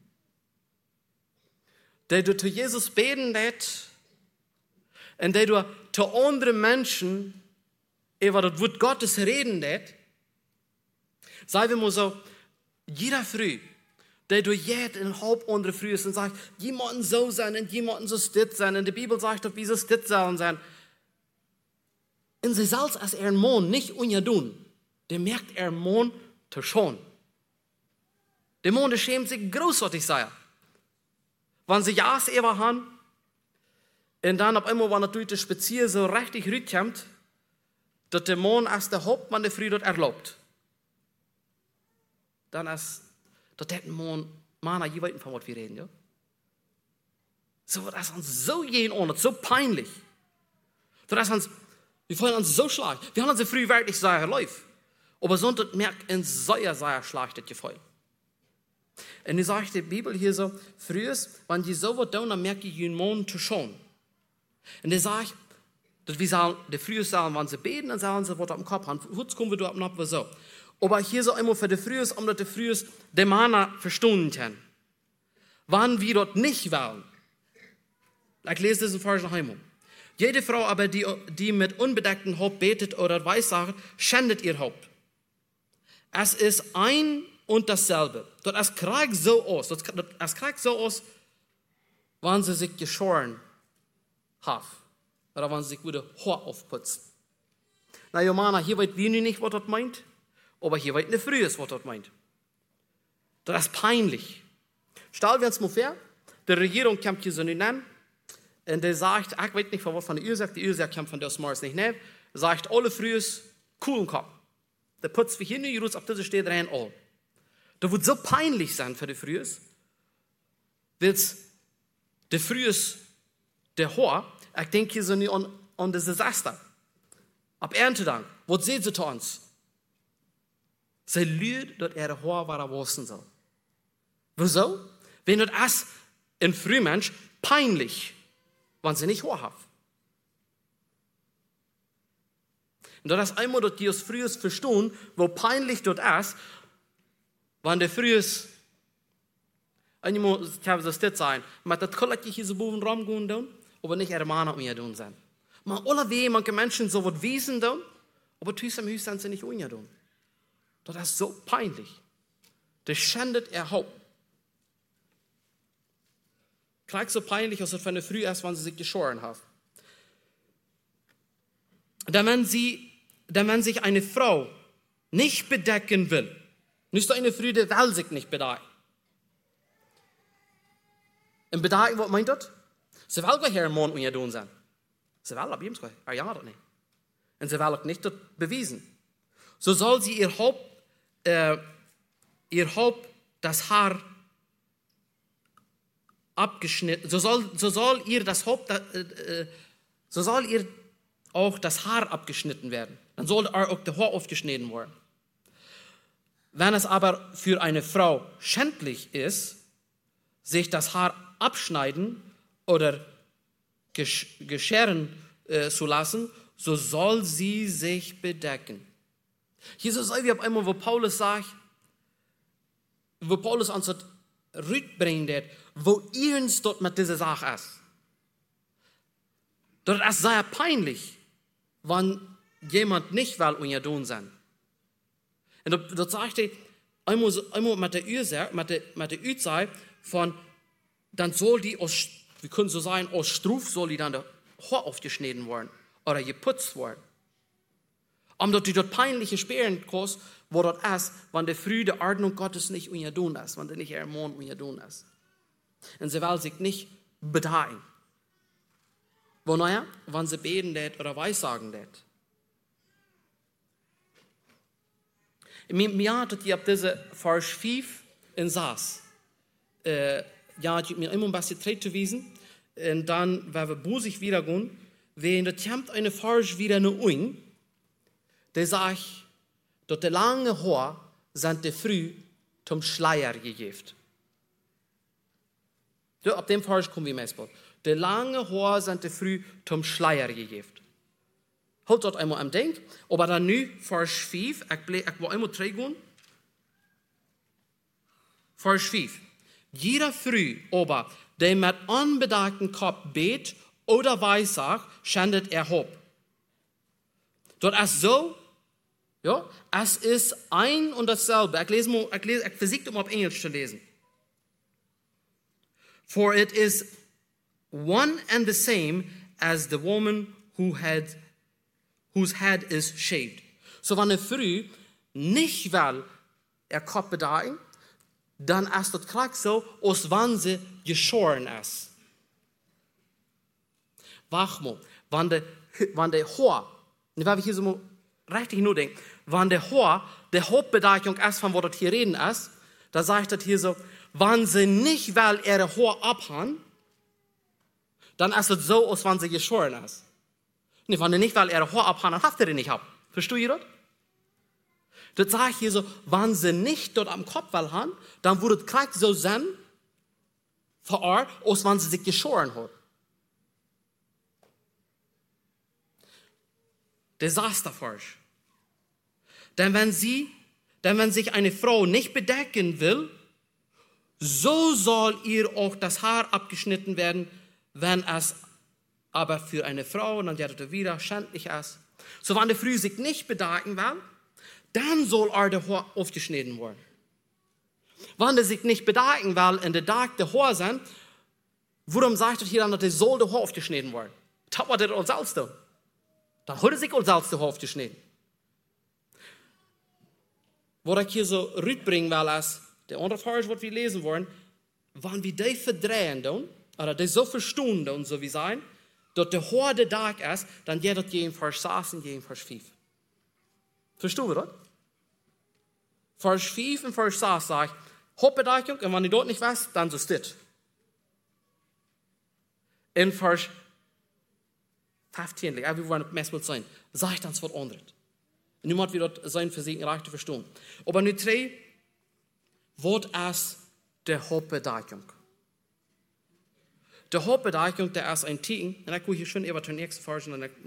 der du zu Jesus beten lässt und der du zu anderen Menschen über das Wort Gottes reden lässt, sagen wir mal so, jeder früh, der du jetzt in Haupt andere früh ist und sagt, jemanden so sein und jemanden so stitt sein, und die Bibel sagt doch, wie so stitt sollen sein. Und sie selbst als er Mond nicht unjadun, der merkt er Mond zu schon. Der Mond schämt sich großartig sehr. Wenn sie Jas ever haben, und dann auf einmal, wenn natürlich der Spazier so richtig rüberkommt, dass der Mond als der Hauptmann der Früh dort erlaubt. Dann ist, dass der Mond, Mana, ihr weißt, von was wir reden, ja? So, das ist uns so jeden Ort, so peinlich. Das ist uns, wir fühlen uns so schlecht. Wir haben uns früh wirklich sehr läuft. Aber sonst merkt in sehr, sehr schlecht Gefühl. Und ich sage die Bibel hier so, früher, wenn die so was tun, dann merke ich den Mond zu schon. Und ich sage, dass wir sagen, die früher sagen, wenn sie beten, dann sagen sie, was auf dem Kopf haben. Jetzt kommen wir da ab und so. Aber hier so immer für die früher, um dass die früher die Mana verstehen können. Wann wir dort nicht wollen. Ich lese diesen Vers noch einmal. Jede Frau aber, die, die mit unbedecktem Haupt betet oder weissagt, schändet ihr Haupt. Es ist ein und dasselbe. Dort es kriegt so aus, dort, es kriegt so aus, wenn sie sich geschoren haben. Oder wenn sie sich wieder Haar aufputzen. Na, Jomana, hier weiß wir nicht, was das meint, aber hier weiß nicht früher, was das meint. Das ist peinlich. Stellen wir uns mal vor, die Regierung kommt hier so nicht nennen, und der sagt, ich weiß nicht, von was von der Ursache, die Ursache kommt von der Smars nicht nehmen, sagt, alle früher coolen Kopf. Der putzt wie hier in Jerusalem, auf dieser steht rein all. Das wird so peinlich sein für die Frühes, weil es der Frühes, der Haar, ich denke hier so nicht an, an das Desaster. Ab Erntedank, was seht sie zu uns? Sie lügt, dass er der Haar war, er wussten soll. Wieso? Wenn das ist ein Frühmensch peinlich, wenn sie nicht Haar haben. Und das ist einmal, dass die aus Frühes verstehen, wo peinlich das ist, wenn der Frühes, einmal, ich habe das nicht sein, aber das kann ich hier so boven Raum gehen, aber nicht ihre Mann mehr tun sein. Man alle weh, manche Menschen so was wissen tun, aber tüß am Hüß sind sie nicht unja tun. Das ist so peinlich. Das schändet ihr Haupt. Gleich so peinlich, als es von der Früh erst, wenn sie sich geschoren haben. Da wenn sie, da wenn sich eine Frau nicht bedecken will, nicht so eine Früh, die will sich nicht bedecken. Und bedecken, was meint das? Sie will gar hier im Mond unja tun sein. Sie will ab jedem Fall, er ja das nicht. Und sie will auch nicht das bewiesen. So soll sie ihr Haupt, äh, ihr Haupt, das Haar abgeschnitten, so soll, so soll ihr das Haupt, äh, so soll ihr auch das Haar abgeschnitten werden. Dann soll auch das Haar aufgeschnitten werden. Wenn es aber für eine Frau schändlich ist, sich das Haar abschneiden oder gescheren äh, zu lassen, so soll sie sich bedecken. Hier so sei wie auf einmal, wo Paulus sagt, wo Paulus uns dort rütbringt, wo ihns dort mit dieser Sache ist. Dort ist sehr peinlich, wenn jemand nicht will und ihr tun sein. Und dort, dort sagt er, einmal, einmal mit der Ursache, mit der, mit der Ursache von, dann soll die aus, wir können so sagen, aus Struf soll die dann der Haar aufgeschnitten werden oder geputzt werden. Und dort die dort peinliche Sperren groß, wo dort ist, wenn der früh der Ordnung Gottes nicht und ihr tun ist, wenn der nicht ihr Mond und ihr tun ist. Und sie will sich nicht bedagen. Wo naja, wenn sie beten tät oder weissagen tät. Mir hat ihr diese Vers fünf in Saas. Äh, ja, ich mir immer ein bisschen Zeit zu wiesen. Und dann, wenn wir busig wieder gehen, wenn der Tempt eine Vers wieder eine Uing, der sagt, dort der lange Haar sind der früh zum Schleier gegeben. Ja, ab dem Vers kommen wir meistens. Der lange Haar sind der früh zum Schleier gegeben. Halt dort einmal am Denk, aber dann nu Vers fünf, ich, ble, ich will einmal trägen. Vers fünf. Jeder früh, aber der mit unbedachten Kopf bet oder weissagt, schendet er Hob. Dort ist so, ja, es ist ein und dasselbe. Ich lese mal, ich, lese, ich versuche um auf Englisch zu lesen. For it is one and the same as the woman who had, whose head is shaved. So wenn er früh nicht will, er Kopf bedagen, dann ist das gleich so, als wenn sie geschoren ist. Wach mal, wenn der, wenn der Haar, wenn wir hier so mal richtig nur denken, wenn der Haar, der Hauptbedeckung ist, von wo das hier reden ist, da sagt das hier so, wenn sie nicht will, ihre Haar abhauen, dann ist es so, als wenn sie geschoren ist. Nee, wenn er nicht will, ihre Haar abhauen, dann haft er die nicht ab. Versteht ihr das? Das sagt hier so, wenn sie nicht dort am Kopf will haben, dann würde es gleich so sein, vor Ort, als wenn sie sich geschoren hat. Desasterforsch. Denn wenn sie, denn wenn sich eine Frau nicht bedecken will, so soll ihr auch das Haar abgeschnitten werden, wenn es aber für eine Frau, und dann wird es wieder schändlich ist. So, wenn die Frau sich nicht bedecken will, dann soll er der Haar aufgeschnitten werden. Wenn er sich nicht bedecken will, in der Tag der Haar sind, warum sagt er hier dann, dass er soll der Haar aufgeschnitten werden? Das war der uns selbst tun. Dann hat er sich uns selbst der Haar aufgeschnitten. Was ich hier so rüberbringen will, ist, der andere Vers, was wir lesen wollen, wenn wir die verdrehen, oder die so verstehen, und so wie sein, dass der Haar der Tag ist, dann geht das jeden Vers sechs und jeden Vers fünf. Verstehen wir das? Vers fünf und Vers sechs sagt, Hauptbedeckung, und wenn ihr dort nicht weißt, dann so ist das. In Vers fünfzehn, wir wollen meistens sein, sagt dann was anderes. Und niemand wird dort sein Versuchen recht zu verstehen. Aber nu drei, was ist der Hauptbedeckung? Der Hauptbedeckung, der ist ein Ticken, und ich gucke hier schön über den nächsten Vers.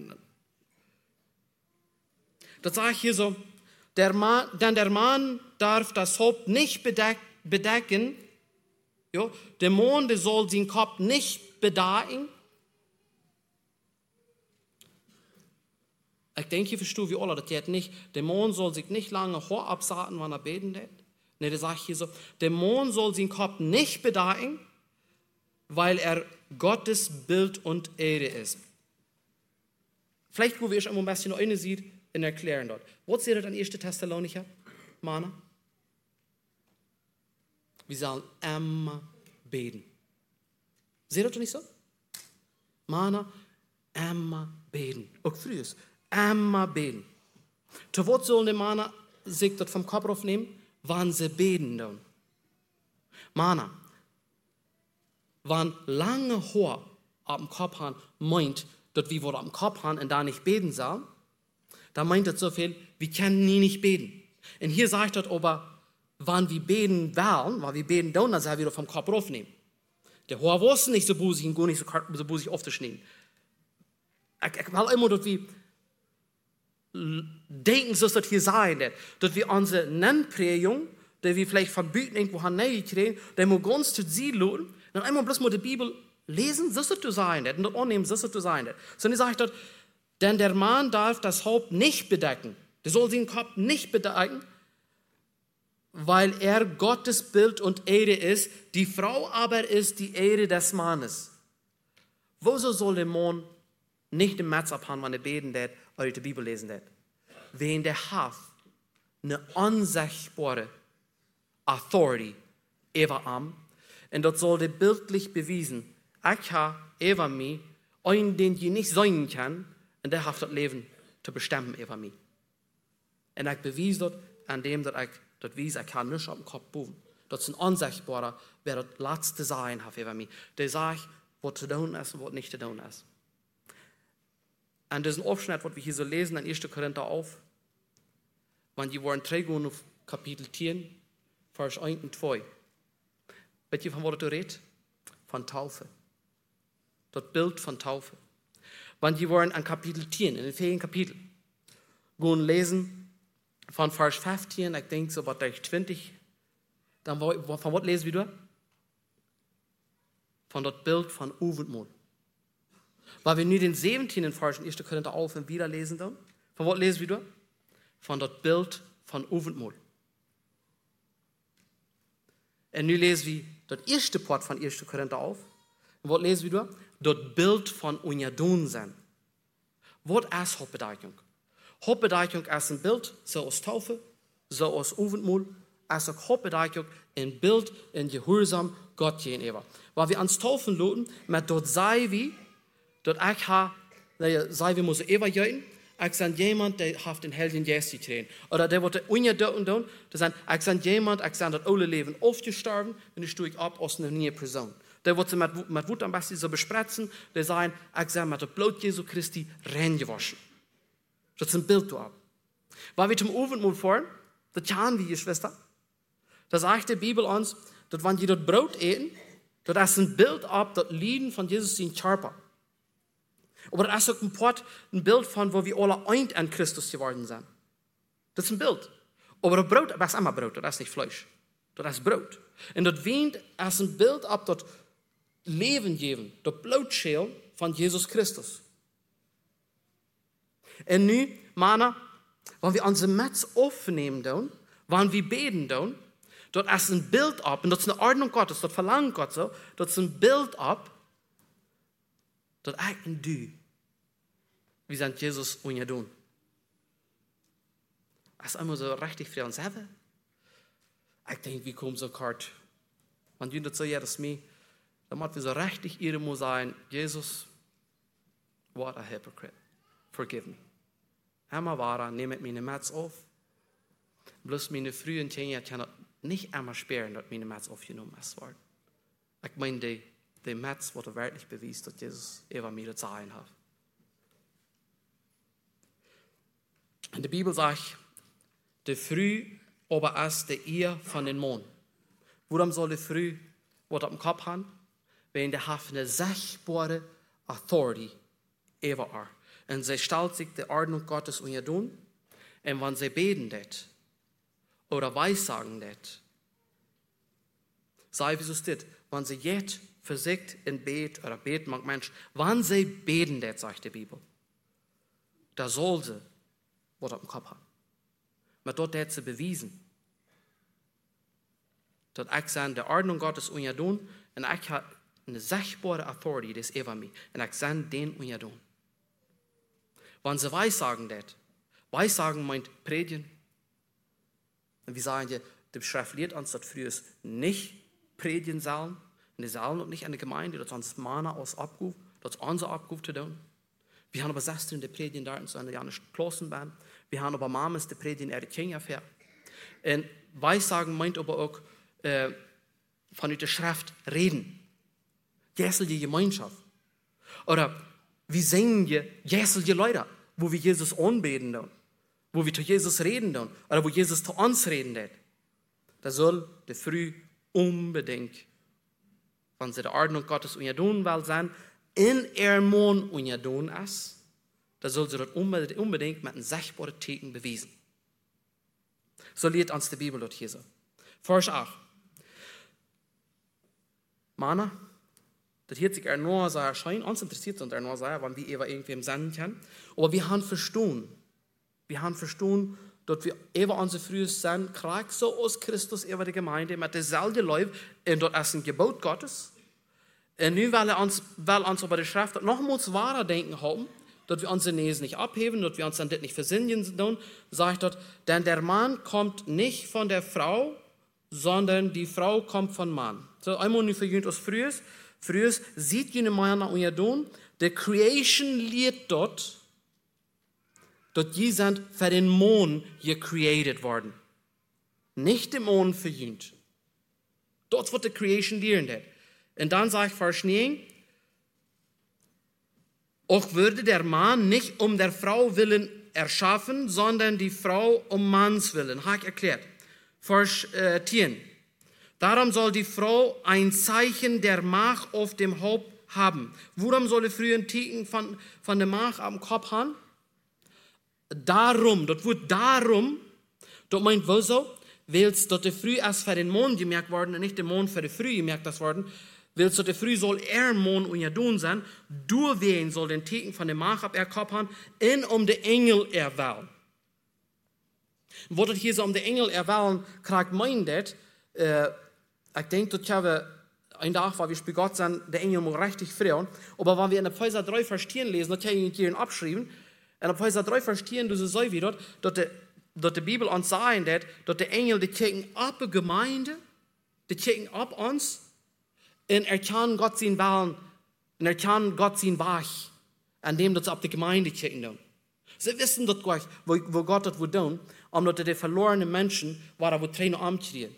Das sage ich hier so, der Mann, denn der Mann darf das Haupt nicht bedeck, bedecken, ja, der Mond soll seinen Kopf nicht bedecken. Ich denke, ihr versteht, wie alle das geht nicht. Der Mond soll sich nicht lange Haar absaten, wenn er beten wird. Ne, das sage ich hier so, der Mond soll seinen Kopf nicht bedecken, weil er Gottes Bild und Ehre ist. Vielleicht, wo wir schon ein bisschen noch eine sieht, in erklären dort. Was seht ihr dann erste Thessalonicher, Mana? Wir sollen immer beten. Seht ihr das nicht so? Mana, immer beten. Auch früher ist, immer beten. Zu was sollen die Mana sich das vom Kopf aufnehmen? Wann sie beten dann. Mana, wenn lange Haar auf dem Kopf haben, meint, dass wir wohl am Kopf haben und da nicht beten sollen, dann meint das so viel, wir können nie nicht beten. Und hier sagt das aber, wenn wir beten wollen, wenn wir beten dann, dann sollen wir vom Kopf aufnehmen. Der Haar wusste nicht so busig und gar nicht so, so busig aufzuschneiden. Ich, ich will immer, dass wir denken, so dass das hier sein wird, dass wir unsere Nennprägung der wir vielleicht verbieten, irgendwo hineingekriegen, der muss ganz zu sie lohnen, dann einmal bloß mal die Bibel lesen, so soll es sein, und das annehmen, so soll es sein. Sondern sage ich dort, denn der Mann darf das Haupt nicht bedecken, der soll seinen Kopf nicht bedecken, weil er Gottes Bild und Ehre ist, die Frau aber ist die Ehre des Mannes. Wieso soll der Mann nicht den Metz abhaben, wenn er beten wird oder die Bibel lesen wird? Wenn der hat eine unsichtbare Authority über ihm, und das soll der bildlich bewiesen. Ich habe über mich einen, den ich nicht sein kann, und der hat das Leben zu bestimmen über mich. Und ich beweise das an dem, dass ich das weiß, ich kann nicht auf den Kopf boven. Das ist ein unsichtbarer, wer das letzte Sein hat über mich. Der sagt, was zu tun ist und was nicht zu tun ist. Und das ist ein Abschnitt, was wir hier so lesen in ersten Korinther auf. Wenn die wollen trägen auf Kapitel zehn, Vers eins und zwei. Wisst ihr, von was du redest? Von Taufe. Das Bild von Taufe. Wenn die wollen an Kapitel zehn, in den vierten Kapitel, gehen lesen, von Vers fünfzehn, ich denke so was durch zwanzig, dann von was lesen wir da? Von das Bild von Abendmahl. Weil wir nur den siebzehnten Vers in ersten Korinther auf und wieder lesen dann, von was lesen wir da? Von das Bild von Abendmahl. Und nun lesen wir das erste Part von ersten Korinther auf. Und was lesen wir da? Das Bild von Union sein. Was ist Hauptbedeutung? Hauptbedeutung ist ein Bild, so aus Taufe, so aus Abendmahl, als auch Hauptbedeutung ein Bild in Gehorsam Gott gegenüber. Weil wir uns taufen lassen, mit dort sei wie, dort ich habe, sei wie muss ich übergehen, ich bin jemand, der hat den Helden Jesus gekriegt. Oder der wird ungedoten tun, das sind, ich bin jemand, ich bin das alle Leben aufgestorben, und ich stehe ab aus einer neuen Person. Der wird mit, mit Wut am besten so besprechen, der sagt, ich bin mit dem Blut Jesu Christi reingewaschen. Das ist ein Bild da. Weil wir zum Abendmahl fahren, das haben wir, Geschwister. Da sagt die Bibel uns, dass wenn die das Brot essen, das ist ein Bild ab, das Lieden von Jesus in Körper. Aber das ist auch ein, Port, ein Bild von, wo wir alle eint an Christus geworden sind. Das ist ein Bild. Aber das Brot, das ist immer Brot, das ist nicht Fleisch. Das ist Brot. Und das wient als ein Bild ab, das Leben geben, das Blutschäl von Jesus Christus. Und nu, Mana, wenn wir unsere Metz aufnehmen, dann, wenn wir beten, dann, dort ist ein Bild ab, und das ist eine Ordnung Gottes, das verlangt Gott so, das ist ein Bild ab, das ich und du, wir sind Jesus und ihr tun. Das ist immer so richtig für uns selber. Ich denke, wir kommen so kort. Wenn du das so jedes Mal, dann muss wir so richtig ihre muss sein, Jesus, what a hypocrite. Forgive me. Einmal war, nehmt meine Metz auf. Bloß meine frühen Kinder können nicht einmal sperren, dass meine Metz aufgenommen ist. Ich meine, die, die Metz wurde wirklich bewiesen, dass Jesus über mir zu sein hat. In der Bibel sagt, der Früh aber ist der Ehe von den Mond. Warum soll der Früh was auf dem Kopf haben? Wenn der hat eine sichtbare Authority über er. Und sie stellt sich der Ordnung Gottes unter tun. Und wenn sie beten das, oder weissagen das, sei wie es ist, wenn sie jetzt versiegt in Bet oder beten mag Mensch, wenn sie beten das, sagt die Bibel, da soll sie was auf dem Kopf haben. Aber dort hat sie bewiesen, dass ich sein der Ordnung Gottes unter tun, und ich habe eine sichtbare Authority, das ist über mich, und ich sein den unter tun. Wenn sie Weissagen das, Weissagen meint Predigen. Und wir sagen ja, die Schrift lehrt uns, dass früher nicht predigen sollen, in der Saal und nicht in der Gemeinde, dass uns Mana aus Abruf, dass unser Abruf zu tun. Wir haben aber sechzehn die Predigen da in so einer Jahren geschlossen werden. Wir haben aber Mames die Predigen in der Kinder fährt. Und Weissagen meint aber auch äh, von der Schrift reden. Jessel die Gemeinschaft. Oder wie singen wir Jessel die Leute, wo wir Jesus anbeten dann, wo wir zu Jesus reden dann, oder wo Jesus zu uns reden wird. Da soll der Früh unbedingt, wenn sie der Ordnung Gottes untertun will sein, in ihrem Mond untertun ist, da soll sie das unbedingt mit einem sichtbaren Teken beweisen. So lehrt uns die Bibel dort hier so. Vers acht. Mana, das hört sich er nur so erscheinen, uns interessiert uns er nur so, wenn wir über irgendwem senden können. Aber wir haben verstanden, wir haben verstanden, dass wir über unsere frühe sind, kriegt so aus Christus über die Gemeinde, mit derselben Leib, und dort ist ein Gebot Gottes. Und nun will er uns, will uns über die Schrift nochmals wahrer denken haben, dass wir unsere Nähe nicht abheben, dass wir uns dann das nicht versinnen tun, sagt dort, denn der Mann kommt nicht von der Frau, sondern die Frau kommt von Mann. So einmal nur für jüngst aus frühes, frühes sieht jene Männer und ihr tun, der Creation lehrt dort, dass die sind für den Mond gecreated worden. Nicht der Mond für jüngst. Dort wird die Creation lehren. Und dann sagt Vers neun, auch würde der Mann nicht um der Frau willen erschaffen, sondern die Frau um Manns willen. Habe ich erklärt. Vers äh, zehn. Darum soll die Frau ein Zeichen der Macht auf dem Haupt haben. Warum soll die früher ein Ticken von, von der Macht am Kopf haben? Darum, das wird darum, das meint wohl so, weil es dort früh erst für den Mond gemerkt worden und nicht der Mond für die Früh gemerkt das worden, weil es dort früh soll er Mond und ja tun sein, durch wen soll den Ticken von der Macht ab er Kopf haben, und um den Engel erwählen. Wo das hier so um den Engel erwählen, kriegt meint das, äh, ich denke, dass wir ein Tag, wo wir bei Gott sind, der Engel muss richtig freuen, aber wenn wir in der Epheser drei verstehen lesen, das kann ich hier abschreiben, in Epheser drei verstehen, das ist so wie dort, dass die Bibel uns sagt, dass die Engel, die kicken ab die Gemeinde, die kicken ab uns, und erkennen Gott sein Willen, und erkennen Gott sein Werk, an dem sie ab die Gemeinde kicken. Sie wissen dort gleich, wo, wo Gott das will tun, um dass die verlorenen Menschen, war da wo Tränen umkriegen.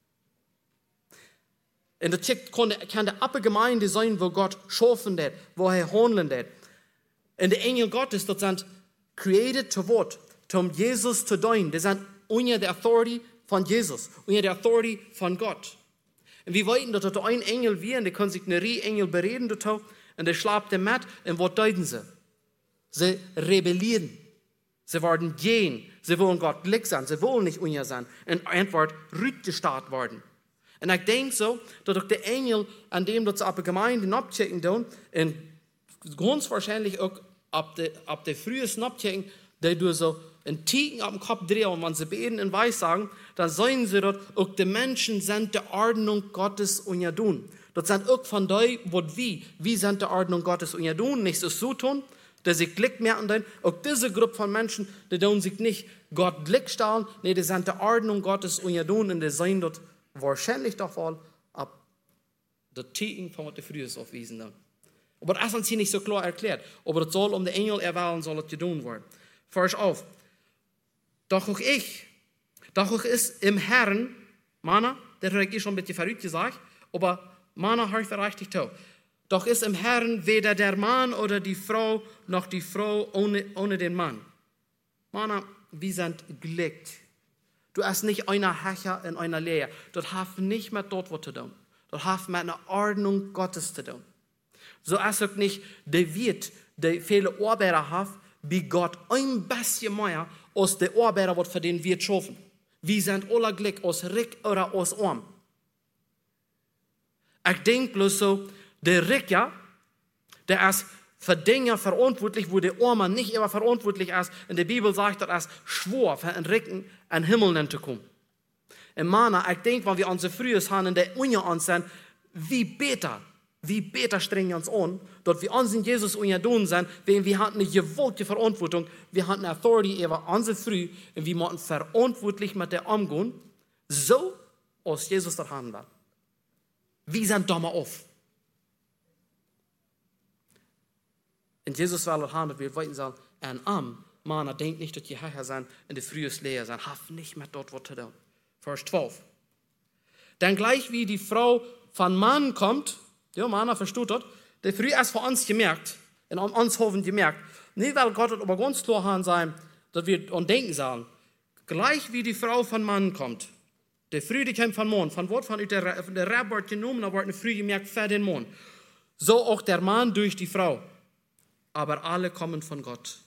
Und das kann die ab Gemeinde sein, wo Gott schaffen wird, wo er handeln wird. Und die Engel Gottes, das sind created to what? Um Jesus zu dienen. Die sind unter der Authority von Jesus, unter der Authority von Gott. Und wir wissen, dass da ein Engel wir, und die können sich eine Engel bereden, und der schlaft dem Matt, und was deuten sie? Sie rebellieren. Sie werden gehen. Sie wollen Gott gleich sein. Sie wollen nicht unter sein. Und Antwort, rückgestartet worden. Und ich denke so, dass auch der Engel, an dem das ab der Gemeinde abchecken tun, und ganz wahrscheinlich auch ab der, ab der frühesten abchecken, die du so einen Ticken auf den Kopf drehen, und wenn sie beten und weiß sagen, dann sagen sie dort, auch die Menschen sind der Ordnung Gottes und ja tun. Das sind auch von denen, was wie, wie sind der Ordnung Gottes und ja tun, nicht so tun, dass sie Glück merken, denn auch diese Gruppe von Menschen, die tun sich nicht Gott Glück stellen, nee, die sind der Ordnung Gottes und ja tun, und die sind dort wahrscheinlich doch wohl ab der Ticken von was die früher ist aufwiesen. Aber das ist uns hier nicht so klar erklärt. Aber das soll um den Engel erwählen, soll es getan werden. Vers auf. Doch auch ich, doch auch ist im Herrn, Mana, der habe ich schon ein bisschen verrückt gesagt, aber Mana habe ich richtig tau. Doch ist im Herrn weder der Mann oder die Frau, noch die Frau ohne, ohne den Mann. Mana, wir sind glücklich. Du hast nicht einer Hecher und einer Lehre. Das hat nicht mit dort was zu tun. Das hat mit einer Ordnung Gottes zu tun. So ist auch nicht der Wirt, der viele Arbeiter hat, wie Gott ein bisschen mehr aus der Arbeiter, was für den Wirt schaffen. Wir sind alle glücklich aus Rick oder aus Arm. Ich denke bloß so, der Rick, ja, der ist für Dinge verantwortlich, wo der Arme nicht immer verantwortlich ist. In der Bibel sagt, er ist schwor, für einen Ricken an den Himmel zu kommen. Und Mana, ich denke, wenn wir unsere Frühes haben, in der Unge uns sind, wie beter, wie beter strengen wir uns an, dort wir uns in Jesus Unge tun sind, wenn wir hatten eine gewollte Verantwortung, wir hatten eine Authority über unsere Früh, und wir müssen verantwortlich mit der umgehen, so als Jesus das haben will. Wir sind da mal auf. Und Jesus will das haben, dass wir weiter sagen, und am, Mana, denkt nicht, dass die Herr sein, in der frühes Lehre sein, haft nicht mehr dort, was zu tun. Vers zwölf. Denn gleich wie die Frau von Mann kommt, ja, Mana versteht das, der früh erst von uns gemerkt, in uns hoffen gemerkt, nicht weil Gott das aber ganz klar haben sein, dass wir und denken sollen, gleich wie die Frau von Mann kommt, der früh die kommt von Mond, von Wort von der, der Rabbert genommen, aber eine früh gemerkt für den Mond, so auch der Mann durch die Frau, aber alle kommen von Gott.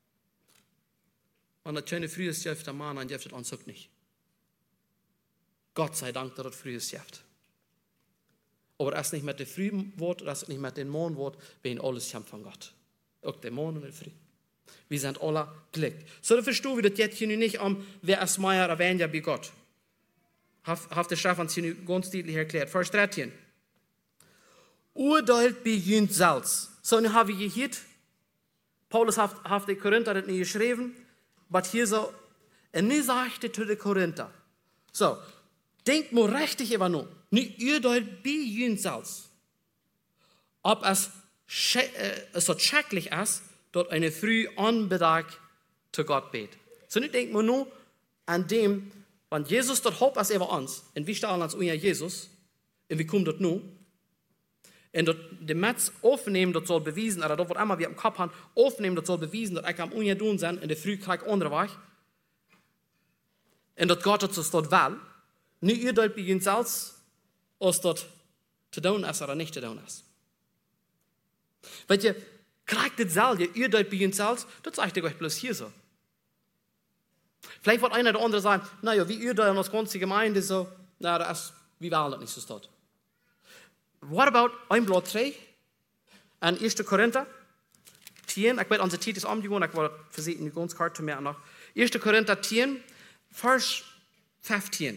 Und das schöne früh ist der Mann, und jetzt uns auch nicht. Gott sei Dank, dass das früh ist. Aber das nicht mit dem frühen Wort, das nicht mit dem Morgenwort, wenn alles kommt von Gott. Auch der Morgen und der Früh. Wir sind alle glücklich. So, dann verstehen wir das jetzt hier nicht um, wer ist Meier erwähnt ja bei Gott. Hat der Stefan hier ganz deutlich erklärt. Vers dreizehn. Urteilt bei jünt selbst. So, nun haben wir hier, Paulus hat, hat die Korinther das nicht geschrieben, aber hier so, und nun sagt er zu den Korinther. So, denkt mal richtig über noch. Nicht urteilt bei jünt selbst. Ob es, äh, so schrecklich ist, dort eine früh Anbedag zu Gott betet. So, nun denkt man nur an dem, wenn Jesus dort hofft, als er war uns, und wir stellen uns unter Jesus, und wir kommen dort nur, und dort die Metz aufnehmen, das soll beweisen, oder dort wird einmal wie am Kopf haben, aufnehmen, das soll beweisen, dass ich am unter tun sein, in der Früh krieg andere Weg, und dort Gott hat es dort will, nicht ihr dort bei uns selbst, als dort zu tun ist oder nicht zu tun ist. Weil ihr kriegt das selber, ihr dort bei uns selbst, das zeigt ich euch bloß hier so. Vielleicht wird einer oder andere sagen, naja, wie ihr da in der ganzen Gemeinde so, na, das ist, wie wollen das nicht so steht. What about ein Blatt drei? An erster Korinther zehn, ich weiß, unsere Zeit ist umgegangen, ich wollte versuchen, die ganze Karte mehr noch. erster Korinther zehn, Vers fünfzehn.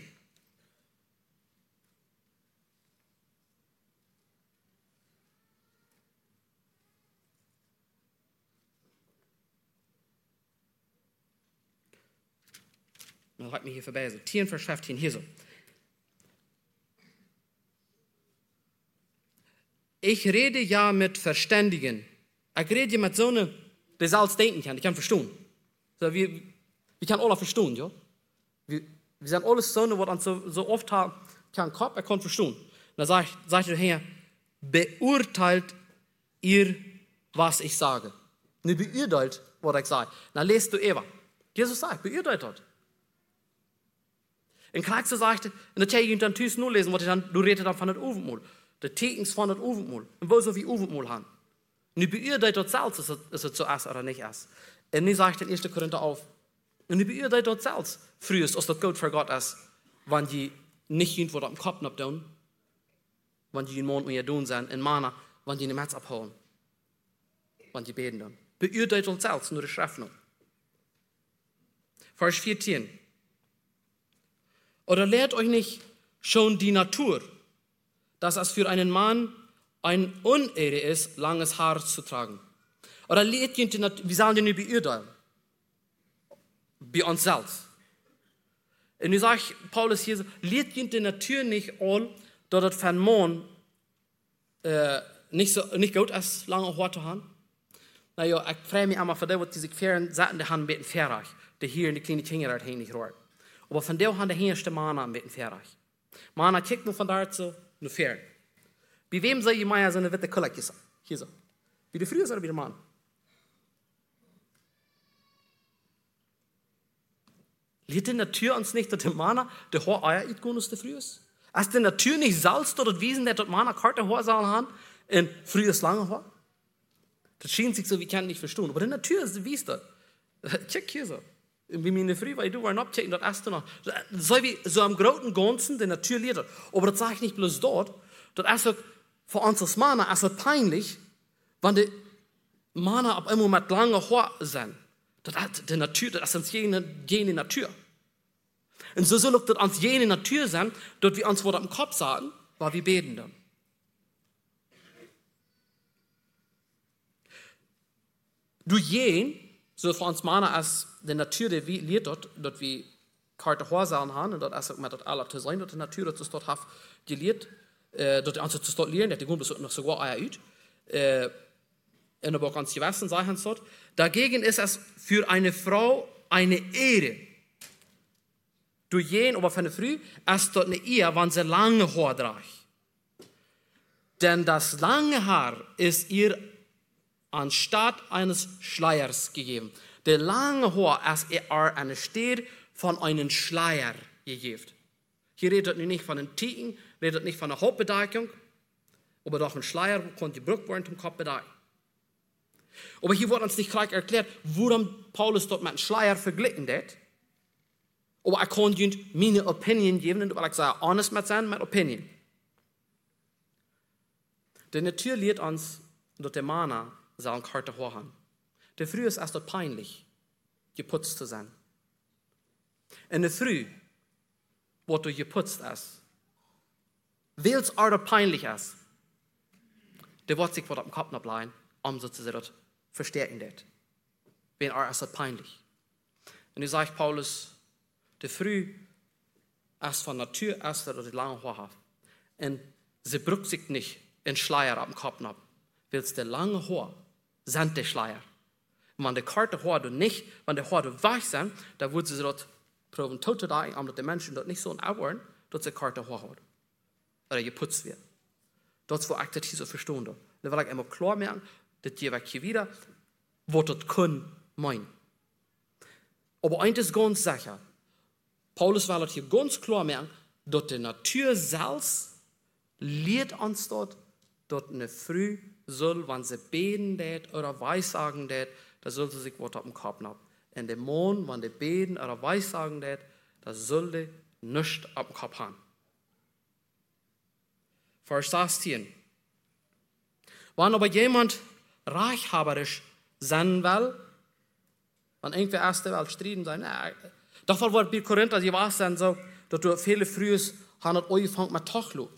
Man hat mich hier verbessert. zehn, Vers fünfzehn, hier so. Ich rede ja mit Verständigen. Ich rede ja mit so einer, der selbst denken kann, die kann verstehen. So, wir, wir können alle verstehen, ja. Wir, wir sind alles so, was uns so, so oft haben, kann Kopf, er kann verstehen. Dann sagt sag der Herr, beurteilt ihr, was ich sage. Nicht beurteilt, was ich sage. Dann lest du Eva. Jesus sagt, beurteilt das. In Kreise sagte, in der Tee dann tüß nur lesen, was ich dann, du redest dann von der Ovenmol. Der Tekens von der Ovenmol. Und wo so wie Ovenmol haben. Und ich beurteilt dort selbst, ist es so ist oder nicht ist. Und nie sagt in erster Korinther auf. Und ich beurteilt dort selbst. Früher ist, als das gut für Gott ist, wenn die nicht irgendwo am Kopf noch tun, wenn die in Mond und ihr tun sind, in Mana, wenn die in den Metz abholen. Wenn die beten dann. Beurteilt dort selbst, nur die Schrift noch. Vers vierzehn. Oder lehrt euch nicht schon die Natur, dass es für einen Mann eine Unehre ist, langes Haar zu tragen. Oder lehrt ihr die Natur, wir sollen die nicht beurteilen. Bei uns selbst. Und ich sage Paulus hier so, lehrt ihr die Natur nicht an, dass das für einen Mann äh, nicht, so, nicht gut ist, lange Haar zu haben. Naja, ich frage mich einmal, von der, was diese Queren Seiten der Hand ein bisschen fertig, der hier in die kleinen Kinder hat, nicht rührt. Aber von der haben der erste Mana ein bisschen fertig. Mana kickt nur von da zu, nur fern. Bei wem soll ich mal so eine witte Kulle kissen? Hier so. Wie der früher ist oder wie der Mann? Liet die Natur uns nicht, dass der Mana der Haar Eier nicht gut ist, der früher ist? Als die Natur nicht salz dort wiesen, dass der Mana karte Haar sollen haben, in früher lange Haar? Das schien sich so, wie kann nicht verstehen. Aber die Natur ist, wie ist das? Check hier so. Wie meine Früh, weil du warst abchecken, das erste noch. So wie so am großen Ganzen, der Natur lehrt. Aber das sage ich nicht bloß dort. Das ist auch für uns als Männer ist es peinlich, wenn die Männer auf einmal mit langen Haaren sind. Das ist die Natur, das ist uns jene, jene Natur. Und so soll auch das uns jene Natur sein, dort wir uns vor dem Kopf sagen, weil wir beten dann. Du jen, so für uns Männer als die Natur, die wir lehrt dort, dort wir karte Haarsachen haben, und dort ist auch mit dort aller zu sein, dort die Natur, dort ist dort hat gelehrt, äh, dort uns zu dort lehren, die Grund noch sogar Eier ut, äh, in der Bock ans Gewissen, sagen sie dort. Dagegen ist es für eine Frau eine Ehre. Du jen, aber für eine Frau, ist dort eine Ehe, wenn sie lange Haar trägt. Denn das lange Haar ist ihr anstatt eines Schleiers gegeben. Der lange Haar ist ihr anstatt von einem Schleier gegeben. Hier redet nicht von einem Ticken, redet nicht von einer Hauptbedeckung, aber doch ein Schleier, wo konnte die Brücke werden zum Kopf bedecken. Aber hier wird uns nicht gleich erklärt, warum Paulus dort mit einem Schleier verglichen hat. Aber ich kann ihnen meine Opinion geben, weil ich sage, honest mit sein, mit Opinion. Die Natur lehrt uns, dass der Mann seine Karte haben. Der Früh ist erst dort peinlich, geputzt zu sein. In der Früh, wo du geputzt hast, weil es auch peinlich ist, der wird sich vor dem Kopf noch bleiben, um sozusagen das verstärken das. Wenn er ist das peinlich. Und ich sage Paulus, der Früh ist von Natur erst, dass die lange Haare hat. Und sie brückt sich nicht in Schleier am Kopf ab, weil es der lange Haar sind der Schleier. Und wenn die Karte Haar du nicht, wenn die Haare weich sind, dann würden sie dort proben, tot zu sein, aber die Menschen dort nicht so arbeiten, dass sie Karte Haar hat. Oder geputzt wird. Das war ich das hier so verstehen. Da will ich immer klar merken, dass die hier wieder, was das können, meinen. Aber eins ist ganz sicher. Paulus will das hier ganz klar merken, dass die Natur selbst lehrt uns dort, dass eine Früh soll, wenn sie beten tät oder weissagen tät, da soll sie sich was auf den Kopf nehmen. In dem Mond, wenn sie beten oder weissagen tät, da soll sie nichts auf den Kopf haben. Vers sechzehn. Wenn aber jemand reichhaberisch sein will, wenn irgendwer erste Welt striden sein, äh, doch war bei Korinther, die war es dann so, dass du viele frühes haben angefangen mit Tachlo.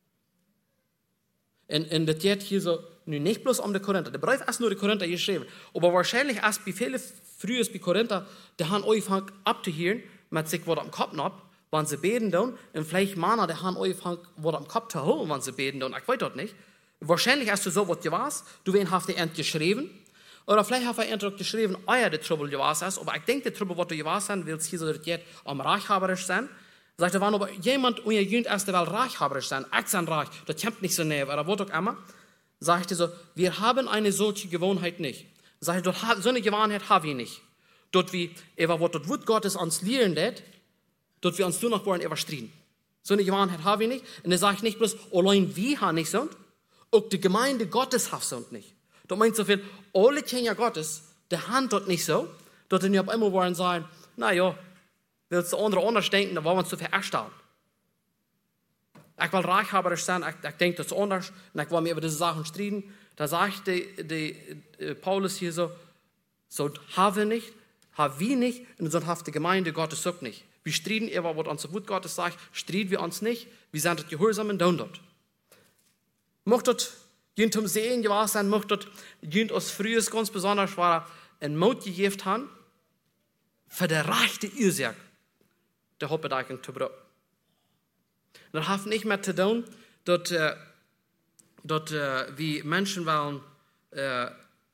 Und, und das geht hier so, nicht bloß um die Korinther, der Brief ist nur die Korinther geschrieben, aber wahrscheinlich erst bei viele frühes bei Korinther, die haben angefangen abzuhören, mit sich was am Kopf ab, wenn sie beten dann, und vielleicht Männer, die haben angefangen, was am Kopf zu holen, wenn sie beten dann, ich weiß das nicht. Wahrscheinlich hast du so was gewusst, du wen hast du geschrieben, oder vielleicht hat er endlich geschrieben, euer der Trouble gewusst hast, aber ich denke, der Trouble, was du gewusst hast, will es hier so, dass geht am reichhaberisch sein. Sagt er, wenn aber jemand und ihr jünt erst will reichhaberisch sein, ich sein reich, das kommt nicht so näher, oder was auch immer, sagt er so, wir haben eine solche Gewohnheit nicht. Sagt er, so eine Gewohnheit haben wir nicht. Dort wie, ever was das Wort Gottes uns lehren lädt, dort wir uns nur noch wollen, ever striden. So eine Gewohnheit haben wir nicht. Und er sagt nicht bloß, allein wir haben nicht so, auch die Gemeinde Gottes hat so nicht. Das meint so viel, alle Kinder Gottes, der haben dort nicht so, dort die auf einmal wollen sagen, naja, willst du andere anders denken, dann wollen wir uns zu viel erstaunen. Ich will reichhaberisch sein, ich, ich denke das anders, und ich will mir über diese Sachen striden. Da sagt die, die, die Paulus hier so, so haben wir nicht, haben wir nicht, und so hat die Gemeinde Gottes auch nicht. Wir striden über, was unser Wort Gottes sagt, striden wir uns nicht, wir sind das gehorsam und tun dort. Mocht das jünt um Sehen gewesen sein, mocht das jünt aus frühes ganz besonders war, ein Mut gegeben haben, für die rechte Ursache der Hauptbedeutung zu brauchen. Das hat nicht mehr zu tun, dass, äh, dass äh, wie Menschen wollen äh,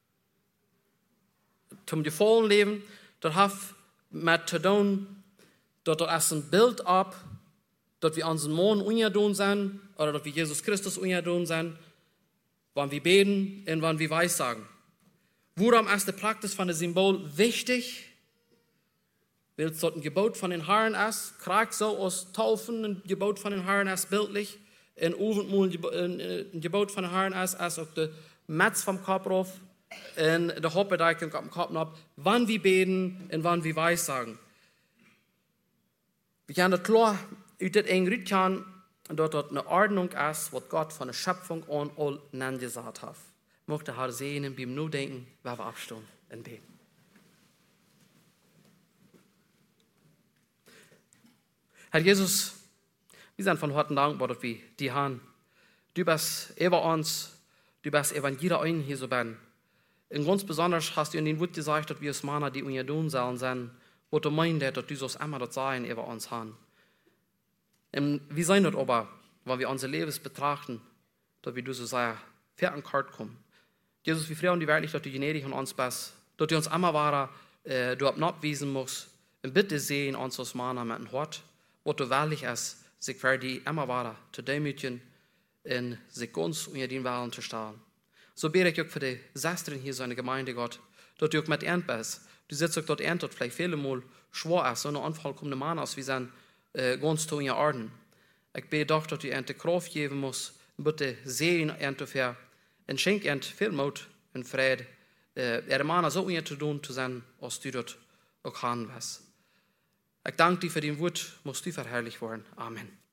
zum Gefallen leben. Das hat mehr zu tun, dass das ein Bild ab, dass wir unseren Mann ungetun sind, oder dass wir Jesus Christus ungetun sind, wann wir beten und wann wir weissagen. Worum ist die Praxis von dem Symbol wichtig? Weil es dort ein Gebot von den Herren ist, krieg so aus Taufen ein Gebot von den Herren ist, bildlich, in Ofenmul ein Gebot von den Herren ist, als auch der Metz vom Kopf rauf, in der Hauptbedeutung am Kopf ab, wann wir beten und wann wir weissagen. Wir können das klar, aus dem eng kann, dass dort eine Ordnung ist, was Gott von der Schöpfung an all nennen gesagt hat. Ich möchte Herr sehen, beim nur denken, wer wir abstehen und beten. Herr Jesus, wir sind von heute dankbar, dass wir die haben. Du bist über uns, du bist über jeder einen hier so bin. Und ganz besonders hast du in den Wort gesagt, dass wir es Männer, die uns tun sollen, sind, wo du meinst, dass du so immer das Sein über uns haben. Und wir sein das aber, weil wir unser Leben betrachten, dass wir du so sehr fair an Kart kommen. Jesus, wir freuen dich wirklich, dass du gnädig an uns bist, dass du uns immer war, äh, du abwiesen musst. Und bitte sehen uns als Männer mit dem Hort, was du wahrlich ist, sich für die immer war, zu demütigen und sich ganz unter den Wahlen zu stellen. So bete ich auch für die Schwestern hier, so eine Gemeinde, Gott, dass du auch mit Ernt bist. Du sitzt auch dort Ernt, dort vielleicht viele Mal schwer ist, so eine unvollkommene Mann aus, wie sind äh, ganz zu ihr Orden. Ich bete doch, dass du Ernt Kraft geben musst, und bitte sehen Ernt für, und schenk Ernt viel Mut und Friede, äh, ihre Männer so unter zu tun zu sein, als du dort auch haben wirst. Ich danke dir für dein Wort, musst du verherrlicht worden. Amen.